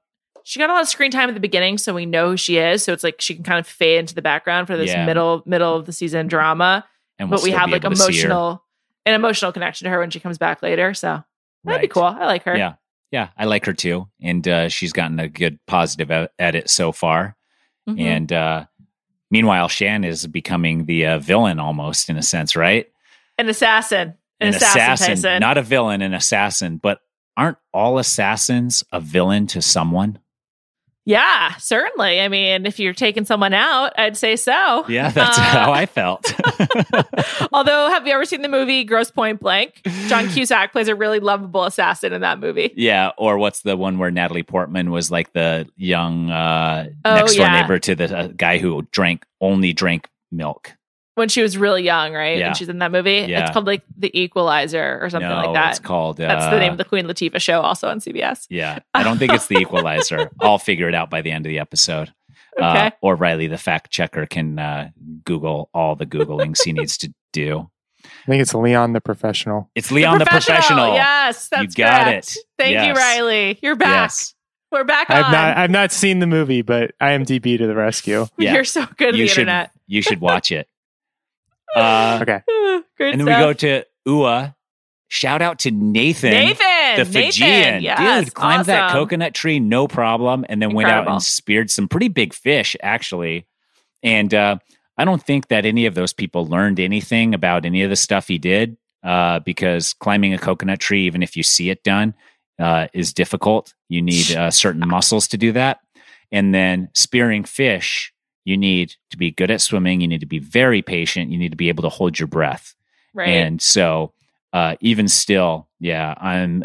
[SPEAKER 4] She got a lot of screen time at the beginning, so we know who she is. So it's like she can kind of fade into the background for this middle of the season drama.
[SPEAKER 3] And
[SPEAKER 4] but we have like an emotional connection to her when she comes back later. So that'd be cool. I like her.
[SPEAKER 3] Yeah. Yeah, I like her too. And she's gotten a good positive at it so far. Mm-hmm. And meanwhile, Shan is becoming the villain almost in a sense, right?
[SPEAKER 4] An assassin. An assassin, Tyson.
[SPEAKER 3] Not a villain, an assassin. But aren't all assassins a villain to someone?
[SPEAKER 4] Yeah, certainly. I mean, if you're taking someone out, I'd say so.
[SPEAKER 3] Yeah, that's how I felt.
[SPEAKER 4] Although, have you ever seen the movie Grosse Point Blank? John Cusack plays a really lovable assassin in that movie.
[SPEAKER 3] Yeah, or what's the one where Natalie Portman was like the young next door neighbor to the guy who only drank milk?
[SPEAKER 4] When she was really young, right?
[SPEAKER 3] Yeah.
[SPEAKER 4] And she's in that movie. Yeah. It's called like The Equalizer or something like that.
[SPEAKER 3] It's called...
[SPEAKER 4] That's the name of the Queen Latifah show, also on CBS.
[SPEAKER 3] Yeah. I don't think it's The Equalizer. I'll figure it out by the end of the episode.
[SPEAKER 4] Okay.
[SPEAKER 3] Or Riley, the fact checker, can Google all the Googlings he needs to do.
[SPEAKER 5] I think it's Leon the Professional.
[SPEAKER 3] It's Leon the Professional.
[SPEAKER 4] Yes, that's
[SPEAKER 3] You got
[SPEAKER 4] correct.
[SPEAKER 3] it.
[SPEAKER 4] Thank you, Riley. You're back.
[SPEAKER 3] Yes.
[SPEAKER 4] We're back on.
[SPEAKER 5] I've not seen the movie, but IMDb to the rescue.
[SPEAKER 3] Yeah.
[SPEAKER 4] You're so good at the internet.
[SPEAKER 3] You should watch it.
[SPEAKER 5] Okay.
[SPEAKER 4] Great
[SPEAKER 3] and then
[SPEAKER 4] stuff.
[SPEAKER 3] we go to Ua. Shout out to Nathan. The Fijian.
[SPEAKER 4] Yes,
[SPEAKER 3] Dude, climbed that
[SPEAKER 4] awesome.
[SPEAKER 3] coconut tree, no problem. And then went out
[SPEAKER 4] Incredible.
[SPEAKER 3] and speared some pretty big fish, actually. And I don't think that any of those people learned anything about any of the stuff he did because climbing a coconut tree, even if you see it done, is difficult. You need certain muscles to do that. And then spearing fish, you need to be good at swimming. You need to be very patient. You need to be able to hold your breath.
[SPEAKER 4] Right.
[SPEAKER 3] And so even still, yeah,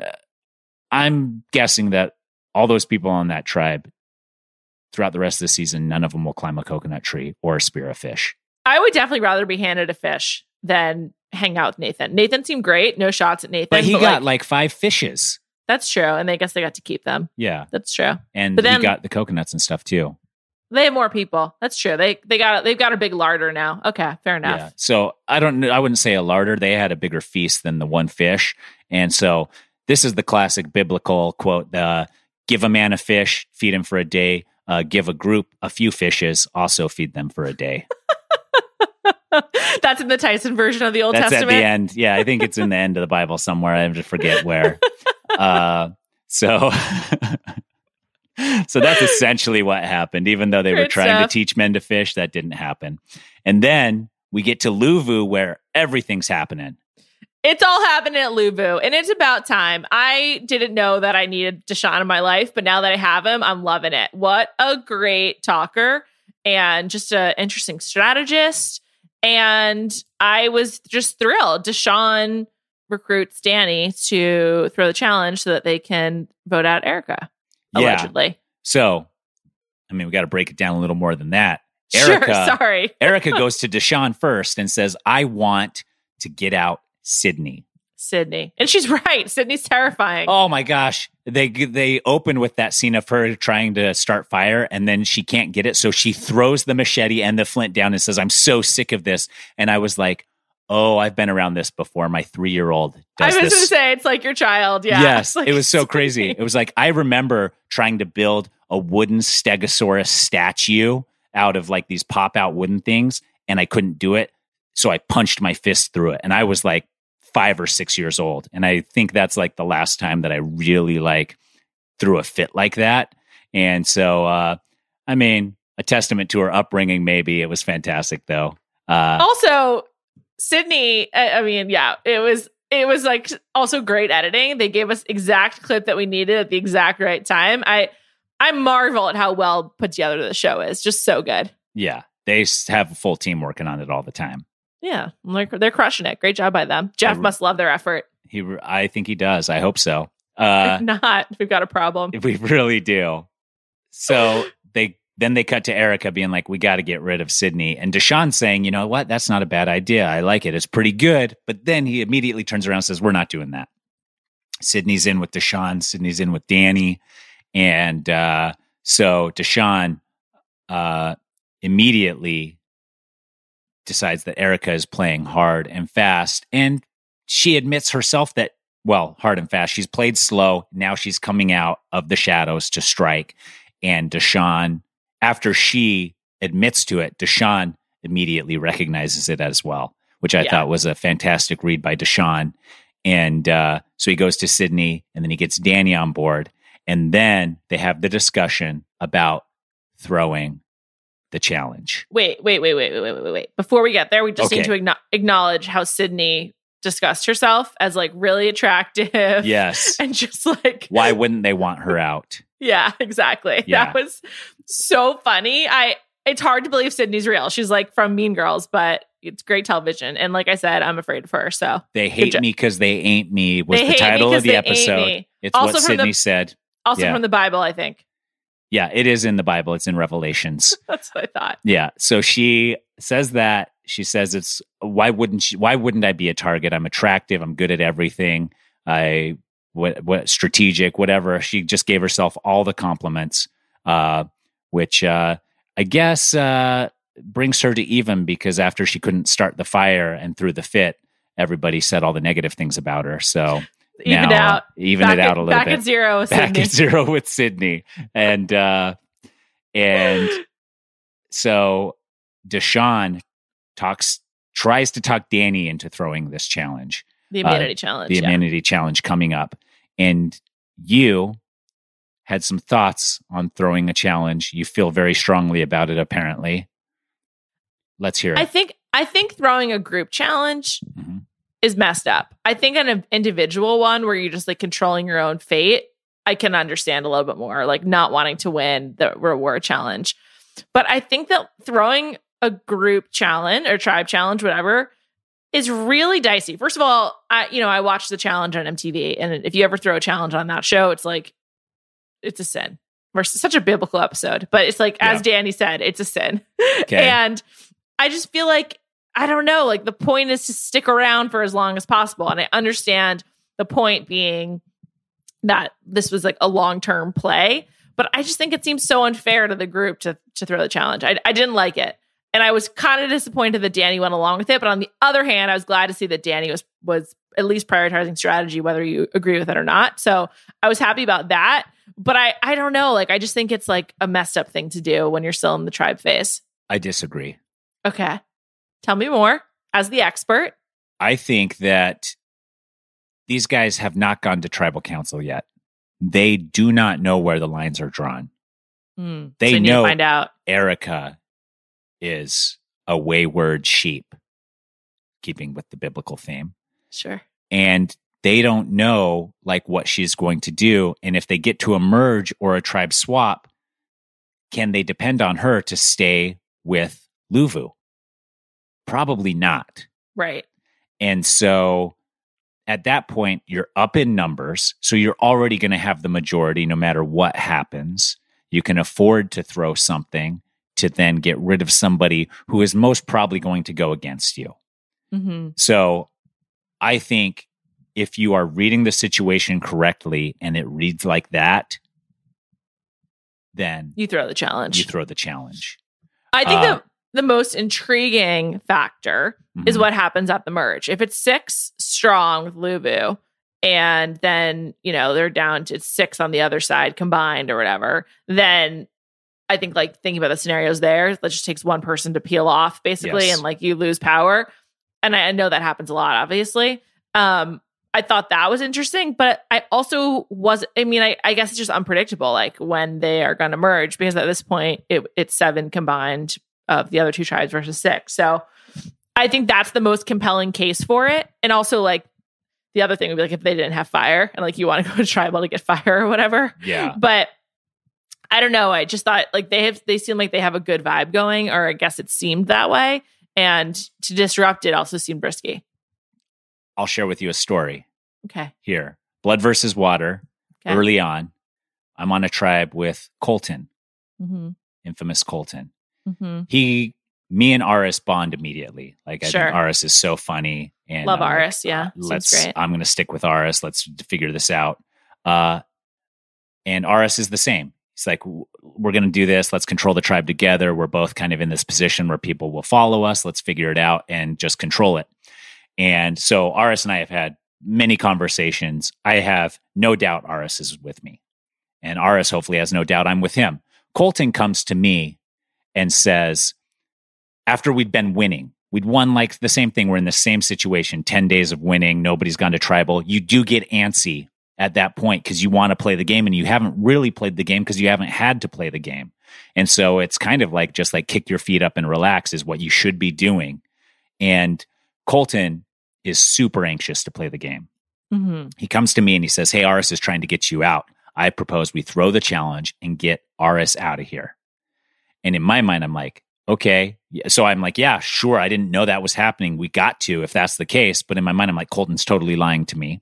[SPEAKER 3] I'm guessing that all those people on that tribe throughout the rest of the season, none of them will climb a coconut tree or spear a fish.
[SPEAKER 4] I would definitely rather be handed a fish than hang out with Nathan. Nathan seemed great. No shots at Nathan.
[SPEAKER 3] But he got like 5 fishes.
[SPEAKER 4] That's true. And I guess they got to keep them.
[SPEAKER 3] Yeah.
[SPEAKER 4] That's true.
[SPEAKER 3] And
[SPEAKER 4] But then-
[SPEAKER 3] he got the coconuts and stuff too.
[SPEAKER 4] They have more people. That's true. They've got a big larder now. Okay, fair enough.
[SPEAKER 3] Yeah. So I wouldn't say a larder. They had a bigger feast than the one fish. And so this is the classic biblical quote, give a man a fish, feed him for a day. Give a group a few fishes, also feed them for a day.
[SPEAKER 4] That's in the Tyson version of the Old
[SPEAKER 3] That's
[SPEAKER 4] Testament.
[SPEAKER 3] at the end. Yeah, I think it's in the end of the Bible somewhere. I have to forget where. So that's essentially what happened. Even though they were
[SPEAKER 4] Great
[SPEAKER 3] trying
[SPEAKER 4] stuff.
[SPEAKER 3] to teach men to fish, that didn't happen. And then we get to Luvu where everything's happening.
[SPEAKER 4] It's all happening at Luvu, and it's about time. I didn't know that I needed Deshaun in my life, but now that I have him, I'm loving it. What a great talker and just an interesting strategist. And I was just thrilled. Deshaun recruits Danny to throw the challenge so that they can vote out Erica, allegedly.
[SPEAKER 3] Yeah. So, I mean, we got to break it down a little more than that.
[SPEAKER 4] Sure, sorry.
[SPEAKER 3] Erica goes to Deshaun first and says, I want to get out Sydney.
[SPEAKER 4] And she's right. Sydney's terrifying.
[SPEAKER 3] Oh my gosh. They open with that scene of her trying to start fire and then she can't get it. So she throws the machete and the flint down and says, I'm so sick of this. And I was like, oh, I've been around this before. My 3-year-old does
[SPEAKER 4] I was
[SPEAKER 3] this.
[SPEAKER 4] going to say, it's like your child. Yeah.
[SPEAKER 3] Yes.
[SPEAKER 4] Like,
[SPEAKER 3] It was so crazy. It was like, I remember trying to build a wooden Stegosaurus statue out of like these pop out wooden things and I couldn't do it. So I punched my fist through it. And I was like 5 or 6 years old. And I think that's like the last time that I really like threw a fit like that. And so, I mean, a testament to her upbringing, maybe. It was fantastic though.
[SPEAKER 4] Also, Sydney, I mean, yeah, it was like also great editing. They gave us exact clip that we needed at the exact right time. I marvel at how well put together the show is. Just so good.
[SPEAKER 3] Yeah. They have a full team working on it all the time.
[SPEAKER 4] Yeah, they're crushing it. Great job by them. Jeff must love their effort.
[SPEAKER 3] I think he does. I hope so.
[SPEAKER 4] If not, we've got a problem.
[SPEAKER 3] We really do. So they cut to Erica being like, we got to get rid of Sydney. And Deshaun saying, you know what? That's not a bad idea. I like it. It's pretty good. But then he immediately turns around and says, we're not doing that. Sydney's in with Deshaun. Sydney's in with Danny. And so Deshaun immediately decides that Erica is playing hard and fast. And she admits herself that, well, hard and fast. She's played slow. Now she's coming out of the shadows to strike. And Deshaun, after she admits to it, Deshaun immediately recognizes it as well, which I thought was a fantastic read by Deshaun. And so he goes to Sydney, and then he gets Danny on board. And then they have the discussion about throwing the challenge.
[SPEAKER 4] Wait. Before we get there, we just need to acknowledge how Sydney discussed herself as like really attractive.
[SPEAKER 3] Yes.
[SPEAKER 4] And just like,
[SPEAKER 3] why wouldn't they want her out?
[SPEAKER 4] Yeah, exactly. Yeah. That was so funny. It's hard to believe Sydney's real. She's like from Mean Girls, but it's great television. And like I said, I'm afraid of her. So
[SPEAKER 3] they hate me because they ain't me was the title of the episode. It's also what Sydney said.
[SPEAKER 4] Also from the Bible, I think.
[SPEAKER 3] Yeah, it is in the Bible. It's in Revelations.
[SPEAKER 4] That's what I thought.
[SPEAKER 3] Yeah. So she says that. She says it's why wouldn't I be a target? I'm attractive. I'm good at everything. What strategic, whatever. She just gave herself all the compliments, which I guess brings her to even, because after she couldn't start the fire and threw the fit, everybody said all the negative things about her. So even it out a little bit.
[SPEAKER 4] Back at zero
[SPEAKER 3] with Sydney. And so Deshaun tries to talk Danny into throwing this challenge.
[SPEAKER 4] The immunity challenge.
[SPEAKER 3] The immunity challenge coming up. And you had some thoughts on throwing a challenge. You feel very strongly about it, apparently. Let's hear it.
[SPEAKER 4] I think throwing a group challenge is messed up. I think an individual one where you're just like controlling your own fate, I can understand a little bit more, like not wanting to win the reward challenge. But I think that throwing a group challenge or tribe challenge, whatever, is really dicey. First of all, I watched the challenge on MTV, and if you ever throw a challenge on that show, it's like, it's a sin. Versus such a biblical episode, but it's like, as Danny said, it's a sin. Okay. And I just feel like, I don't know, like the point is to stick around for as long as possible. And I understand the point being that this was like a long-term play, but I just think it seems so unfair to the group to throw the challenge. I didn't like it. And I was kind of disappointed that Danny went along with it. But on the other hand, I was glad to see that Danny was at least prioritizing strategy, whether you agree with it or not. So I was happy about that. But I don't know. Like, I just think it's like a messed up thing to do when you're still in the tribe phase.
[SPEAKER 3] I disagree.
[SPEAKER 4] Okay. Tell me more as the expert.
[SPEAKER 3] I think that these guys have not gone to tribal council yet. They do not know where the lines are drawn. They know to find out. Erica is a wayward sheep, keeping with the biblical theme.
[SPEAKER 4] Sure.
[SPEAKER 3] And they don't know like what she's going to do. And if they get to a merge or a tribe swap, can they depend on her to stay with Luvu? Probably not.
[SPEAKER 4] Right.
[SPEAKER 3] And so at that point, you're up in numbers. So you're already going to have the majority no matter what happens. You can afford to throw something to then get rid of somebody who is most probably going to go against you.
[SPEAKER 4] Mm-hmm.
[SPEAKER 3] So I think if you are reading the situation correctly and it reads like that, then
[SPEAKER 4] you throw the challenge.
[SPEAKER 3] I
[SPEAKER 4] think the most intriguing factor is what happens at the merge. If it's 6 strong with Luvu, and then, they're down to 6 on the other side combined or whatever, then I think like thinking about the scenarios there, that just takes one person to peel off basically. Yes. And like you lose power. And I know that happens a lot, obviously. I thought that was interesting, but I also I guess it's just unpredictable, like when they are going to merge, because at this point it's 7 combined of the other 2 tribes versus 6. So I think that's the most compelling case for it. And also like the other thing would be like if they didn't have fire and like you want to go to tribal to get fire or whatever.
[SPEAKER 3] Yeah.
[SPEAKER 4] But I don't know. I just thought like they seem like they have a good vibe going, or I guess it seemed that way. And to disrupt it also seemed risky.
[SPEAKER 3] I'll share with you a story.
[SPEAKER 4] Okay.
[SPEAKER 3] Here. Blood versus water. Okay. Early on, I'm on a tribe with Colton. Infamous Colton. Me and Aris bond immediately. Like I think Aris is so funny. And
[SPEAKER 4] love Aris. Yeah. Seems great.
[SPEAKER 3] I'm going to stick with Aris. Let's figure this out. And Aris is the same. He's like, we're going to do this. Let's control the tribe together. We're both kind of in this position where people will follow us. Let's figure it out and just control it. And so Aris and I have had many conversations. I have no doubt Aris is with me. And Aris hopefully has no doubt I'm with him. Colton comes to me and says, after we'd been winning, we'd won like the same thing. We're in the same situation, 10 days of winning. Nobody's gone to tribal. You do get antsy at that point because you want to play the game, and you haven't really played the game because you haven't had to play the game. And so it's kind of like just like kick your feet up and relax is what you should be doing. And Colton is super anxious to play the game.
[SPEAKER 4] Mm-hmm.
[SPEAKER 3] He comes to me and he says, hey, Aris is trying to get you out. I propose we throw the challenge and get Aris out of here. And in my mind, I'm like, okay. So I'm like, yeah, sure. I didn't know that was happening. We got to, if that's the case. But in my mind, I'm like, Colton's totally lying to me.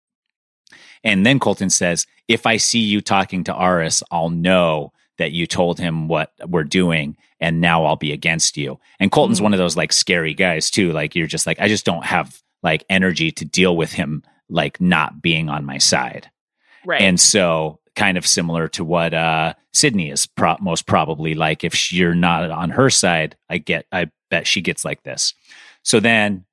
[SPEAKER 3] And then Colton says, if I see you talking to Aris, I'll know that you told him what we're doing, and now I'll be against you. And Colton's one of those like scary guys too. Like you're just like, I just don't have like energy to deal with him like not being on my side.
[SPEAKER 4] Right.
[SPEAKER 3] And so kind of similar to what Sydney is most probably like. If you're not on her side, I bet she gets like this. So then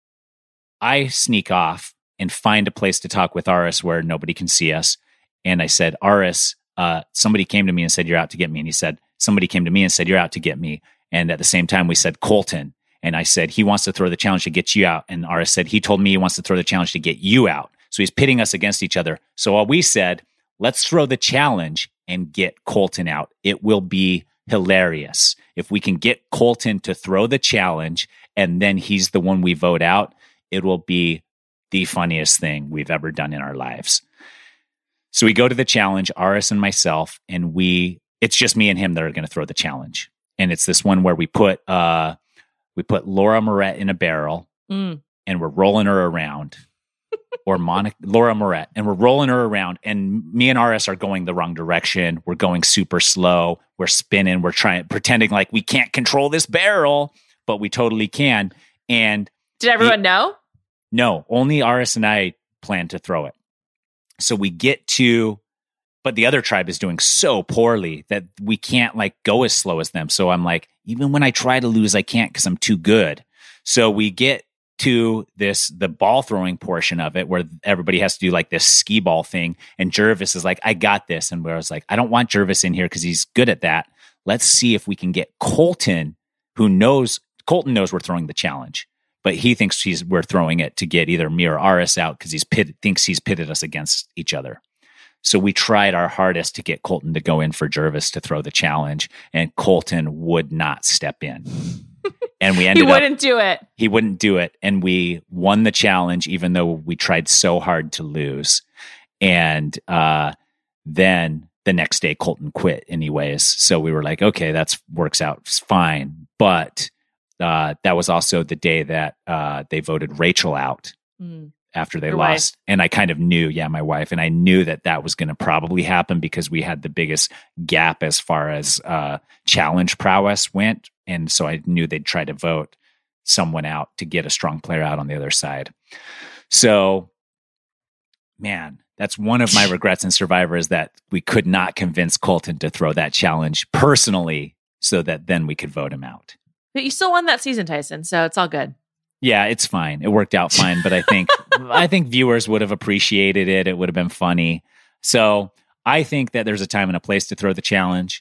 [SPEAKER 3] I sneak off and find a place to talk with Aris where nobody can see us. And I said, Aris, somebody came to me and said, you're out to get me. And he said, somebody came to me and said, you're out to get me. And at the same time, we said, Colton. And I said, he wants to throw the challenge to get you out. And Aris said, he told me he wants to throw the challenge to get you out. So he's pitting us against each other. So we said, let's throw the challenge and get Colton out. It will be hilarious. If we can get Colton to throw the challenge and then he's the one we vote out, it will be the funniest thing we've ever done in our lives. So we go to the challenge, Aris and myself, and it's just me and him that are going to throw the challenge. And it's this one where we put Laura Moret in a barrel and we're rolling her around. Or Laura Moret, and we're rolling her around, and me and Aris are going the wrong direction. We're going super slow. We're spinning. We're pretending like we can't control this barrel, but we totally can. And
[SPEAKER 4] did everyone know?
[SPEAKER 3] No, only Aris and I plan to throw it. So we get to, but the other tribe is doing so poorly that we can't like go as slow as them. So I'm like, even when I try to lose, I can't because I'm too good. So we get to the ball throwing portion of it where everybody has to do like this skee ball thing. And Jervis is like, I got this. And where I was like, I don't want Jervis in here because he's good at that. Let's see if we can get Colton, Colton knows we're throwing the challenge, but he thinks we're throwing it to get either me or Aris out because thinks he's pitted us against each other. So we tried our hardest to get Colton to go in for Jervis to throw the challenge, and Colton would not step in. And we ended
[SPEAKER 4] He wouldn't do it.
[SPEAKER 3] He wouldn't do it. And we won the challenge, even though we tried so hard to lose. And then the next day, Colton quit anyways. So we were like, okay, that works out fine. But that was also the day that they voted Rachel out after they lost.
[SPEAKER 4] Wife.
[SPEAKER 3] And I kind of knew, my wife, and I knew that was going to probably happen because we had the biggest gap as far as challenge prowess went. And so I knew they'd try to vote someone out to get a strong player out on the other side. So, man, that's one of my regrets in Survivor is that we could not convince Colton to throw that challenge personally so that then we could vote him out.
[SPEAKER 4] But you still won that season, Tyson, so it's all good.
[SPEAKER 3] Yeah, it's fine. It worked out fine, but I think viewers would have appreciated it. It would have been funny. So I think that there's a time and a place to throw the challenge,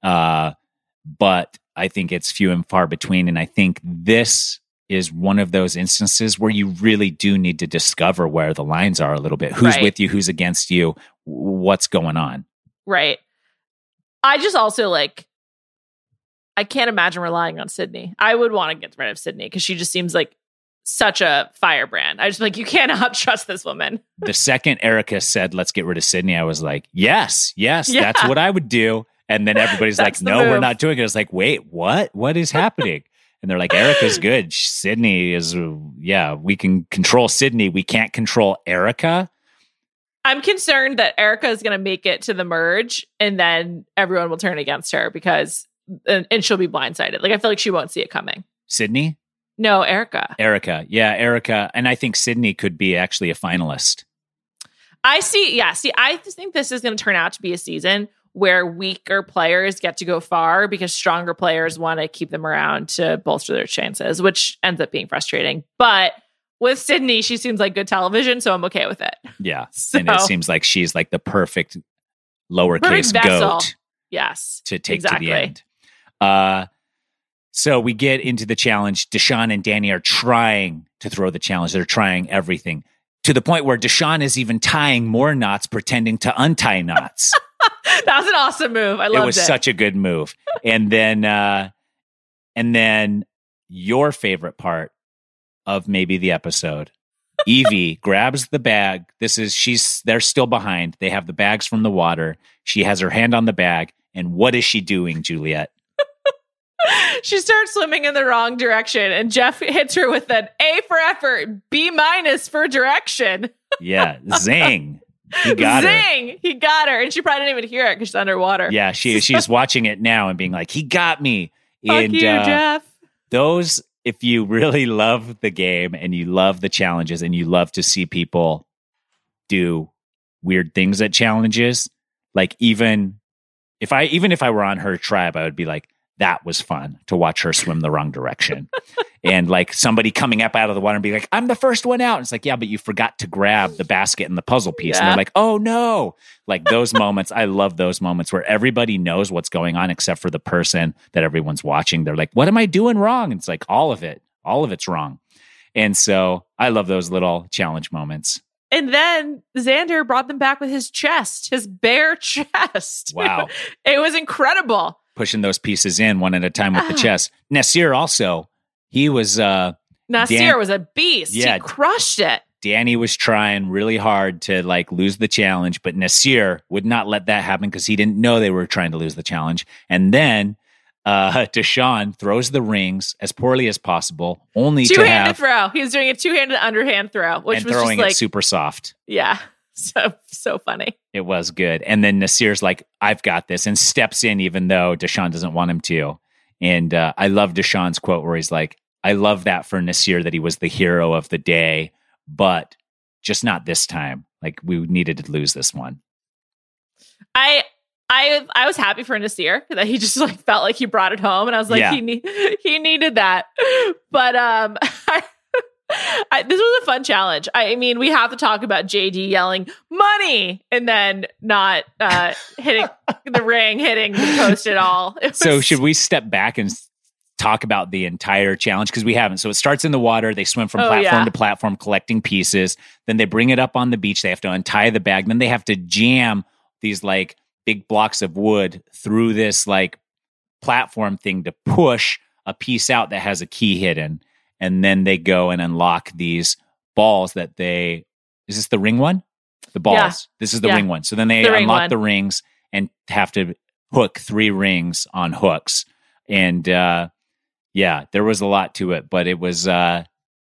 [SPEAKER 3] but I think it's few and far between. And I think this is one of those instances where you really do need to discover where the lines are a little bit. Who's with you? Who's against you? What's going on? Right.
[SPEAKER 4] I just also I can't imagine relying on Sydney. I would want to get rid of Sydney because she just seems like such a firebrand. I just you cannot trust this woman.
[SPEAKER 3] The second Erica said, let's get rid of Sydney, I was like, yes, that's what I would do. And then everybody's like, no, we're not doing it. It's like, wait, what? What is happening? And they're like, Erica's good. Sydney is, we can control Sydney. We can't control Erica.
[SPEAKER 4] I'm concerned that Erica is going to make it to the merge and then everyone will turn against her and she'll be blindsided. I feel like she won't see it coming.
[SPEAKER 3] Sydney?
[SPEAKER 4] No, Erica.
[SPEAKER 3] Yeah, Erica. And I think Sydney could be actually a finalist.
[SPEAKER 4] I think this is going to turn out to be a season where weaker players get to go far because stronger players want to keep them around to bolster their chances, which ends up being frustrating. But with Sydney, she seems like good television, so I'm okay with it.
[SPEAKER 3] Yeah. So, and it seems like she's like the perfect lowercase goat.
[SPEAKER 4] Yes.
[SPEAKER 3] to take
[SPEAKER 4] exactly.
[SPEAKER 3] to the end. So we get into the challenge. Deshaun and Danny are trying to throw the challenge. They're trying everything to the point where Deshaun is even tying more knots, pretending to untie knots.
[SPEAKER 4] That was an awesome move. I loved it.
[SPEAKER 3] It was such a good move. And then your favorite part of maybe the episode, Evie grabs the bag. They're still behind. They have the bags from the water. She has her hand on the bag. And what is she doing, Juliet?
[SPEAKER 4] She starts swimming in the wrong direction, and Jeff hits her with an A for effort, B- for direction.
[SPEAKER 3] Yeah, zing. He got her.
[SPEAKER 4] Zing! He got her, and she probably didn't even hear it because she's underwater.
[SPEAKER 3] Yeah, she's watching it now and being like, he got me.
[SPEAKER 4] Fuck
[SPEAKER 3] and
[SPEAKER 4] you, Jeff.
[SPEAKER 3] Those, if you really love the game and you love the challenges and you love to see people do weird things at challenges, like even if I were on her tribe, I would be like, that was fun to watch her swim the wrong direction. And like somebody coming up out of the water and be like, I'm the first one out. And it's like, yeah, but you forgot to grab the basket and the puzzle piece.
[SPEAKER 4] Yeah.
[SPEAKER 3] And they're like, oh no. Like those moments, I love those moments where everybody knows what's going on except for the person that everyone's watching. They're like, what am I doing wrong? And it's like, all of it's wrong. And so I love those little challenge moments.
[SPEAKER 4] And then Xander brought them back with his chest, his bare chest.
[SPEAKER 3] Wow.
[SPEAKER 4] It was incredible.
[SPEAKER 3] Pushing those pieces in one at a time with the chest. Nasir also, he was...
[SPEAKER 4] Nasir was a beast.
[SPEAKER 3] Yeah.
[SPEAKER 4] He crushed it.
[SPEAKER 3] Danny was trying really hard to like lose the challenge, but Nasir would not let that happen because he didn't know they were trying to lose the challenge. And then Deshaun throws the rings as poorly as possible, only to
[SPEAKER 4] two-handed
[SPEAKER 3] have...
[SPEAKER 4] throw. He was doing a two-handed underhand throw, which
[SPEAKER 3] and
[SPEAKER 4] was
[SPEAKER 3] throwing
[SPEAKER 4] just like...
[SPEAKER 3] it super soft.
[SPEAKER 4] Yeah. So funny.
[SPEAKER 3] It was good. And then Nasir's like, I've got this, and steps in even though Deshaun doesn't want him to. And I love Deshaun's quote where he's like, I love that for Nasir that he was the hero of the day, but just not this time. Like we needed to lose this one.
[SPEAKER 4] I was happy for Nasir that he just like felt like he brought it home, and I was like,
[SPEAKER 3] Yeah.
[SPEAKER 4] he needed that. But this was a fun challenge. I mean, we have to talk about JD yelling money and then not hitting the ring, hitting the post at all.
[SPEAKER 3] So should we step back and talk about the entire challenge? Because we haven't. So it starts in the water. They swim from platform to platform, collecting pieces. Then they bring it up on the beach. They have to untie the bag. Then they have to jam these like big blocks of wood through this like platform thing to push a piece out that has a key hidden. And then they go and unlock these balls that is this the ring one? The balls.
[SPEAKER 4] Yeah.
[SPEAKER 3] This is the ring one. So then they unlock the rings and have to hook 3 rings on hooks. And there was a lot to it, but it was I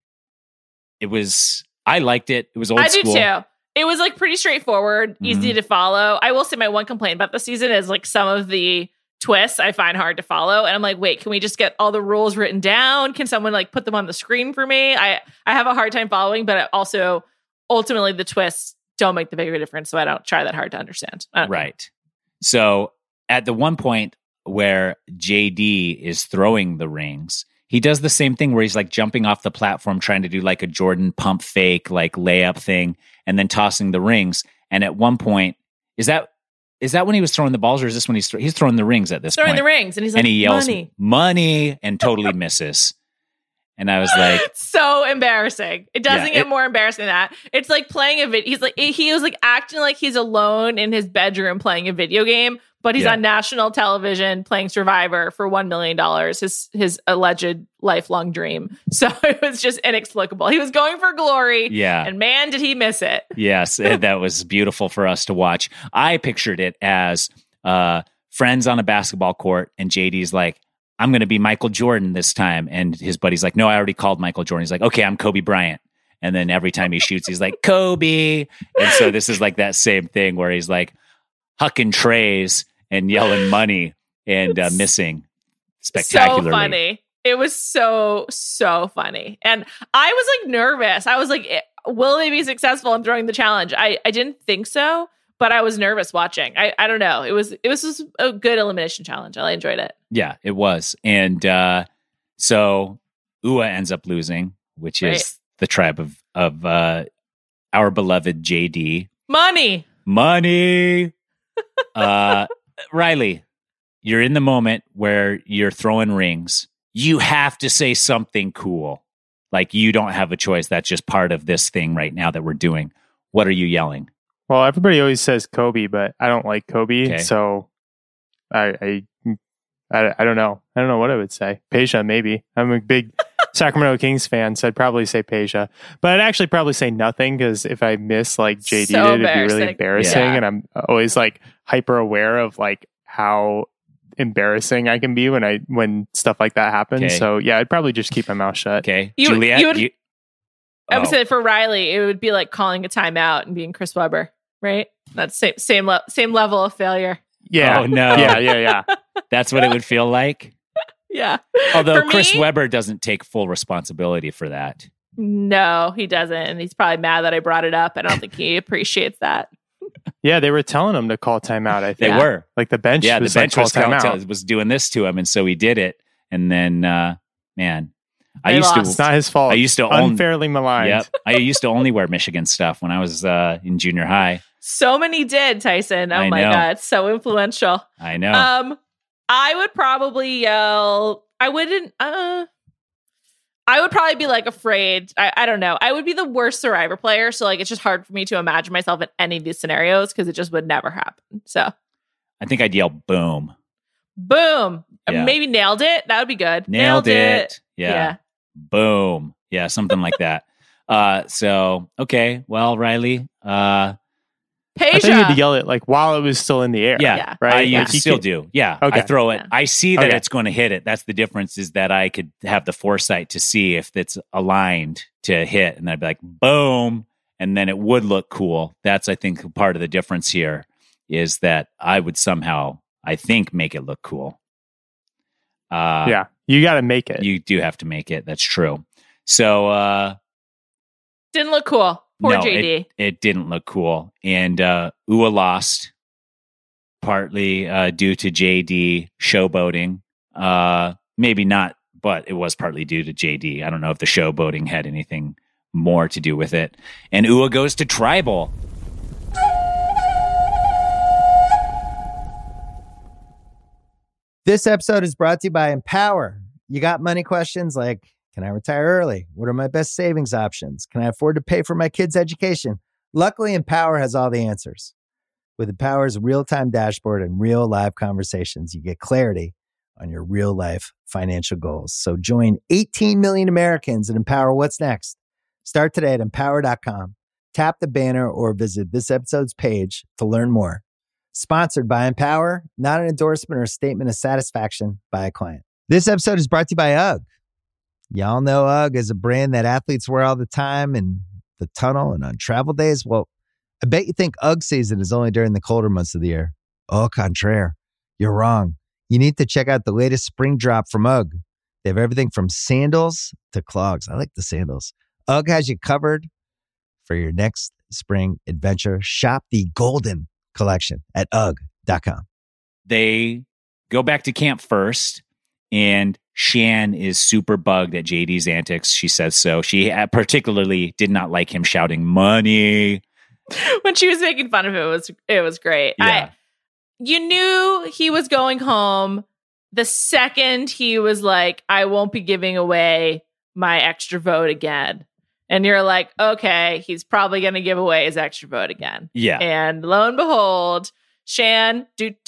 [SPEAKER 3] liked it. It was old school.
[SPEAKER 4] I do too. It was like pretty straightforward, easy to follow. I will say my one complaint about the season is like some of the twists I find hard to follow. And I'm like, wait, can we just get all the rules written down? Can someone like put them on the screen for me? I have a hard time following, but also ultimately the twists don't make the bigger difference. So I don't try that hard to understand.
[SPEAKER 3] Right. So at the one point where JD is throwing the rings, he does the same thing where he's like jumping off the platform, trying to do like a Jordan pump fake, like layup thing, and then tossing the rings. And at one point, is that when he was throwing the balls, or is this when he's throwing the rings at this point?
[SPEAKER 4] Throwing the rings, and he's like,
[SPEAKER 3] and he yells,
[SPEAKER 4] money,
[SPEAKER 3] money, and totally misses. And I was like,
[SPEAKER 4] so embarrassing. It doesn't get more embarrassing than that. It's like playing a video. He was like acting like he's alone in his bedroom playing a video game, but he's on national television playing Survivor for $1 million, his alleged lifelong dream. So it was just inexplicable. He was going for glory.
[SPEAKER 3] Yeah.
[SPEAKER 4] And man, did he miss it.
[SPEAKER 3] Yes, that was beautiful for us to watch. I pictured it as friends on a basketball court, and JD's like, I'm going to be Michael Jordan this time. And his buddy's like, no, I already called Michael Jordan. He's like, okay, I'm Kobe Bryant. And then every time he shoots, he's like, Kobe. And so this is like that same thing where he's like hucking trays and yelling money and missing spectacularly.
[SPEAKER 4] So funny. It was so funny. And I was like nervous. I was like, will they be successful in throwing the challenge? I didn't think so, but I was nervous watching. I don't know. It was just a good elimination challenge. I enjoyed it.
[SPEAKER 3] Yeah, it was. And so Ua ends up losing, which is the tribe of our beloved JD.
[SPEAKER 4] Money.
[SPEAKER 3] Riley, you're in the moment where you're throwing rings. You have to say something cool. Like you don't have a choice. That's just part of this thing right now that we're doing. What are you yelling?
[SPEAKER 5] Well, everybody always says Kobe, but I don't like Kobe.
[SPEAKER 3] Okay.
[SPEAKER 5] So I don't know. I don't know what I would say. Peja, maybe. I'm a big Sacramento Kings fan, so I'd probably say Peja. But I'd actually probably say nothing because if I miss like JD
[SPEAKER 4] So
[SPEAKER 5] did, it'd be really embarrassing.
[SPEAKER 4] Yeah.
[SPEAKER 5] And I'm always like hyper aware of like how embarrassing I can be when stuff like that happens.
[SPEAKER 3] Okay.
[SPEAKER 5] So yeah, I'd probably just keep my mouth shut.
[SPEAKER 3] Okay.
[SPEAKER 4] You-
[SPEAKER 3] Juliet,
[SPEAKER 4] you would- I would
[SPEAKER 3] Oh.
[SPEAKER 4] say for Riley, it would be like calling a timeout and being Chris Webber, right? That's same level of failure.
[SPEAKER 5] Yeah.
[SPEAKER 3] Oh, no.
[SPEAKER 5] Yeah.
[SPEAKER 3] That's what it would feel like.
[SPEAKER 4] Yeah.
[SPEAKER 3] Although
[SPEAKER 4] For
[SPEAKER 3] Chris
[SPEAKER 4] me-
[SPEAKER 3] Webber doesn't take full responsibility for that.
[SPEAKER 4] No, he doesn't. And he's probably mad that I brought it up. I don't think he appreciates that.
[SPEAKER 5] Yeah, they were telling him to call timeout, I
[SPEAKER 3] They
[SPEAKER 5] think.
[SPEAKER 3] were.
[SPEAKER 5] Like the bench
[SPEAKER 3] Yeah, the
[SPEAKER 5] was
[SPEAKER 3] bench
[SPEAKER 5] like,
[SPEAKER 3] was,
[SPEAKER 5] call timeout.
[SPEAKER 3] was doing this to him, and so he did it. And then, man, I
[SPEAKER 4] They
[SPEAKER 3] used
[SPEAKER 4] lost.
[SPEAKER 5] It's not his fault.
[SPEAKER 3] I used to own.
[SPEAKER 5] Unfairly maligned.
[SPEAKER 3] Yep, I used to only wear Michigan stuff when I was in junior high.
[SPEAKER 4] So many did, Tyson. Oh
[SPEAKER 3] I
[SPEAKER 4] my
[SPEAKER 3] know.
[SPEAKER 4] God. It's so influential.
[SPEAKER 3] I know.
[SPEAKER 4] I would probably yell. I wouldn't. I would probably be like afraid. I don't know. I would be the worst Survivor player. So like, it's just hard for me to imagine myself in any of these scenarios because it just would never happen. So
[SPEAKER 3] I think I'd yell boom.
[SPEAKER 4] boom.
[SPEAKER 3] Yeah.
[SPEAKER 4] Maybe nailed it. That would be good.
[SPEAKER 3] Nailed it. Yeah.
[SPEAKER 4] Yeah.
[SPEAKER 3] Boom. Yeah, something like that. So okay. Well, Riley.
[SPEAKER 5] I thought you had to
[SPEAKER 4] Peja.
[SPEAKER 5] yell it like while it was still in the air.
[SPEAKER 3] Yeah.
[SPEAKER 4] Yeah.
[SPEAKER 5] Right?
[SPEAKER 3] I
[SPEAKER 5] Like, you
[SPEAKER 3] still
[SPEAKER 5] can't-
[SPEAKER 3] do. Yeah.
[SPEAKER 5] Okay.
[SPEAKER 3] I throw it.
[SPEAKER 4] Yeah.
[SPEAKER 3] I see that
[SPEAKER 5] Okay.
[SPEAKER 3] it's going to hit it. That's the difference, is that I could have the foresight to see if it's aligned to hit. And I'd be like, boom. And then it would look cool. That's, I think, part of the difference here is that I would somehow, I think, make it look cool.
[SPEAKER 5] Yeah. You got to make it.
[SPEAKER 3] You do have to make it. That's true. So,
[SPEAKER 4] Didn't look cool. Poor
[SPEAKER 3] no,
[SPEAKER 4] JD.
[SPEAKER 3] it didn't look cool. And Ua lost partly due to JD showboating. Maybe not, but it was partly due to JD. I don't know if the showboating had anything more to do with it. And Ua goes to tribal.
[SPEAKER 2] This episode is brought to you by Empower. You got money questions like, can I retire early? What are my best savings options? Can I afford to pay for my kids' education? Luckily, Empower has all the answers. With Empower's real-time dashboard and real live conversations, you get clarity on your real life financial goals. So join 18 million Americans and empower what's next. Start today at empower.com. Tap the banner or visit this episode's page to learn more. Sponsored by Empower, not an endorsement or a statement of satisfaction by a client. This episode is brought to you by UGG. Y'all know UGG is a brand that athletes wear all the time in the tunnel and on travel days. Well, I bet you think UGG season is only during the colder months of the year. Au contraire, you're wrong. You need to check out the latest spring drop from UGG. They have everything from sandals to clogs. I like the sandals. UGG has you covered for your next spring adventure. Shop the Golden collection at UGG.com.
[SPEAKER 3] They go back to camp first, and Shan is super bugged at JD's antics. She says so. She particularly did not like him shouting money.
[SPEAKER 4] When she was making fun of it was great.
[SPEAKER 3] Yeah.
[SPEAKER 4] You knew he was going home the second he was like, I won't be giving away my extra vote again. And you're like, okay, he's probably going to give away his extra vote again.
[SPEAKER 3] Yeah.
[SPEAKER 4] And lo and behold, Shan,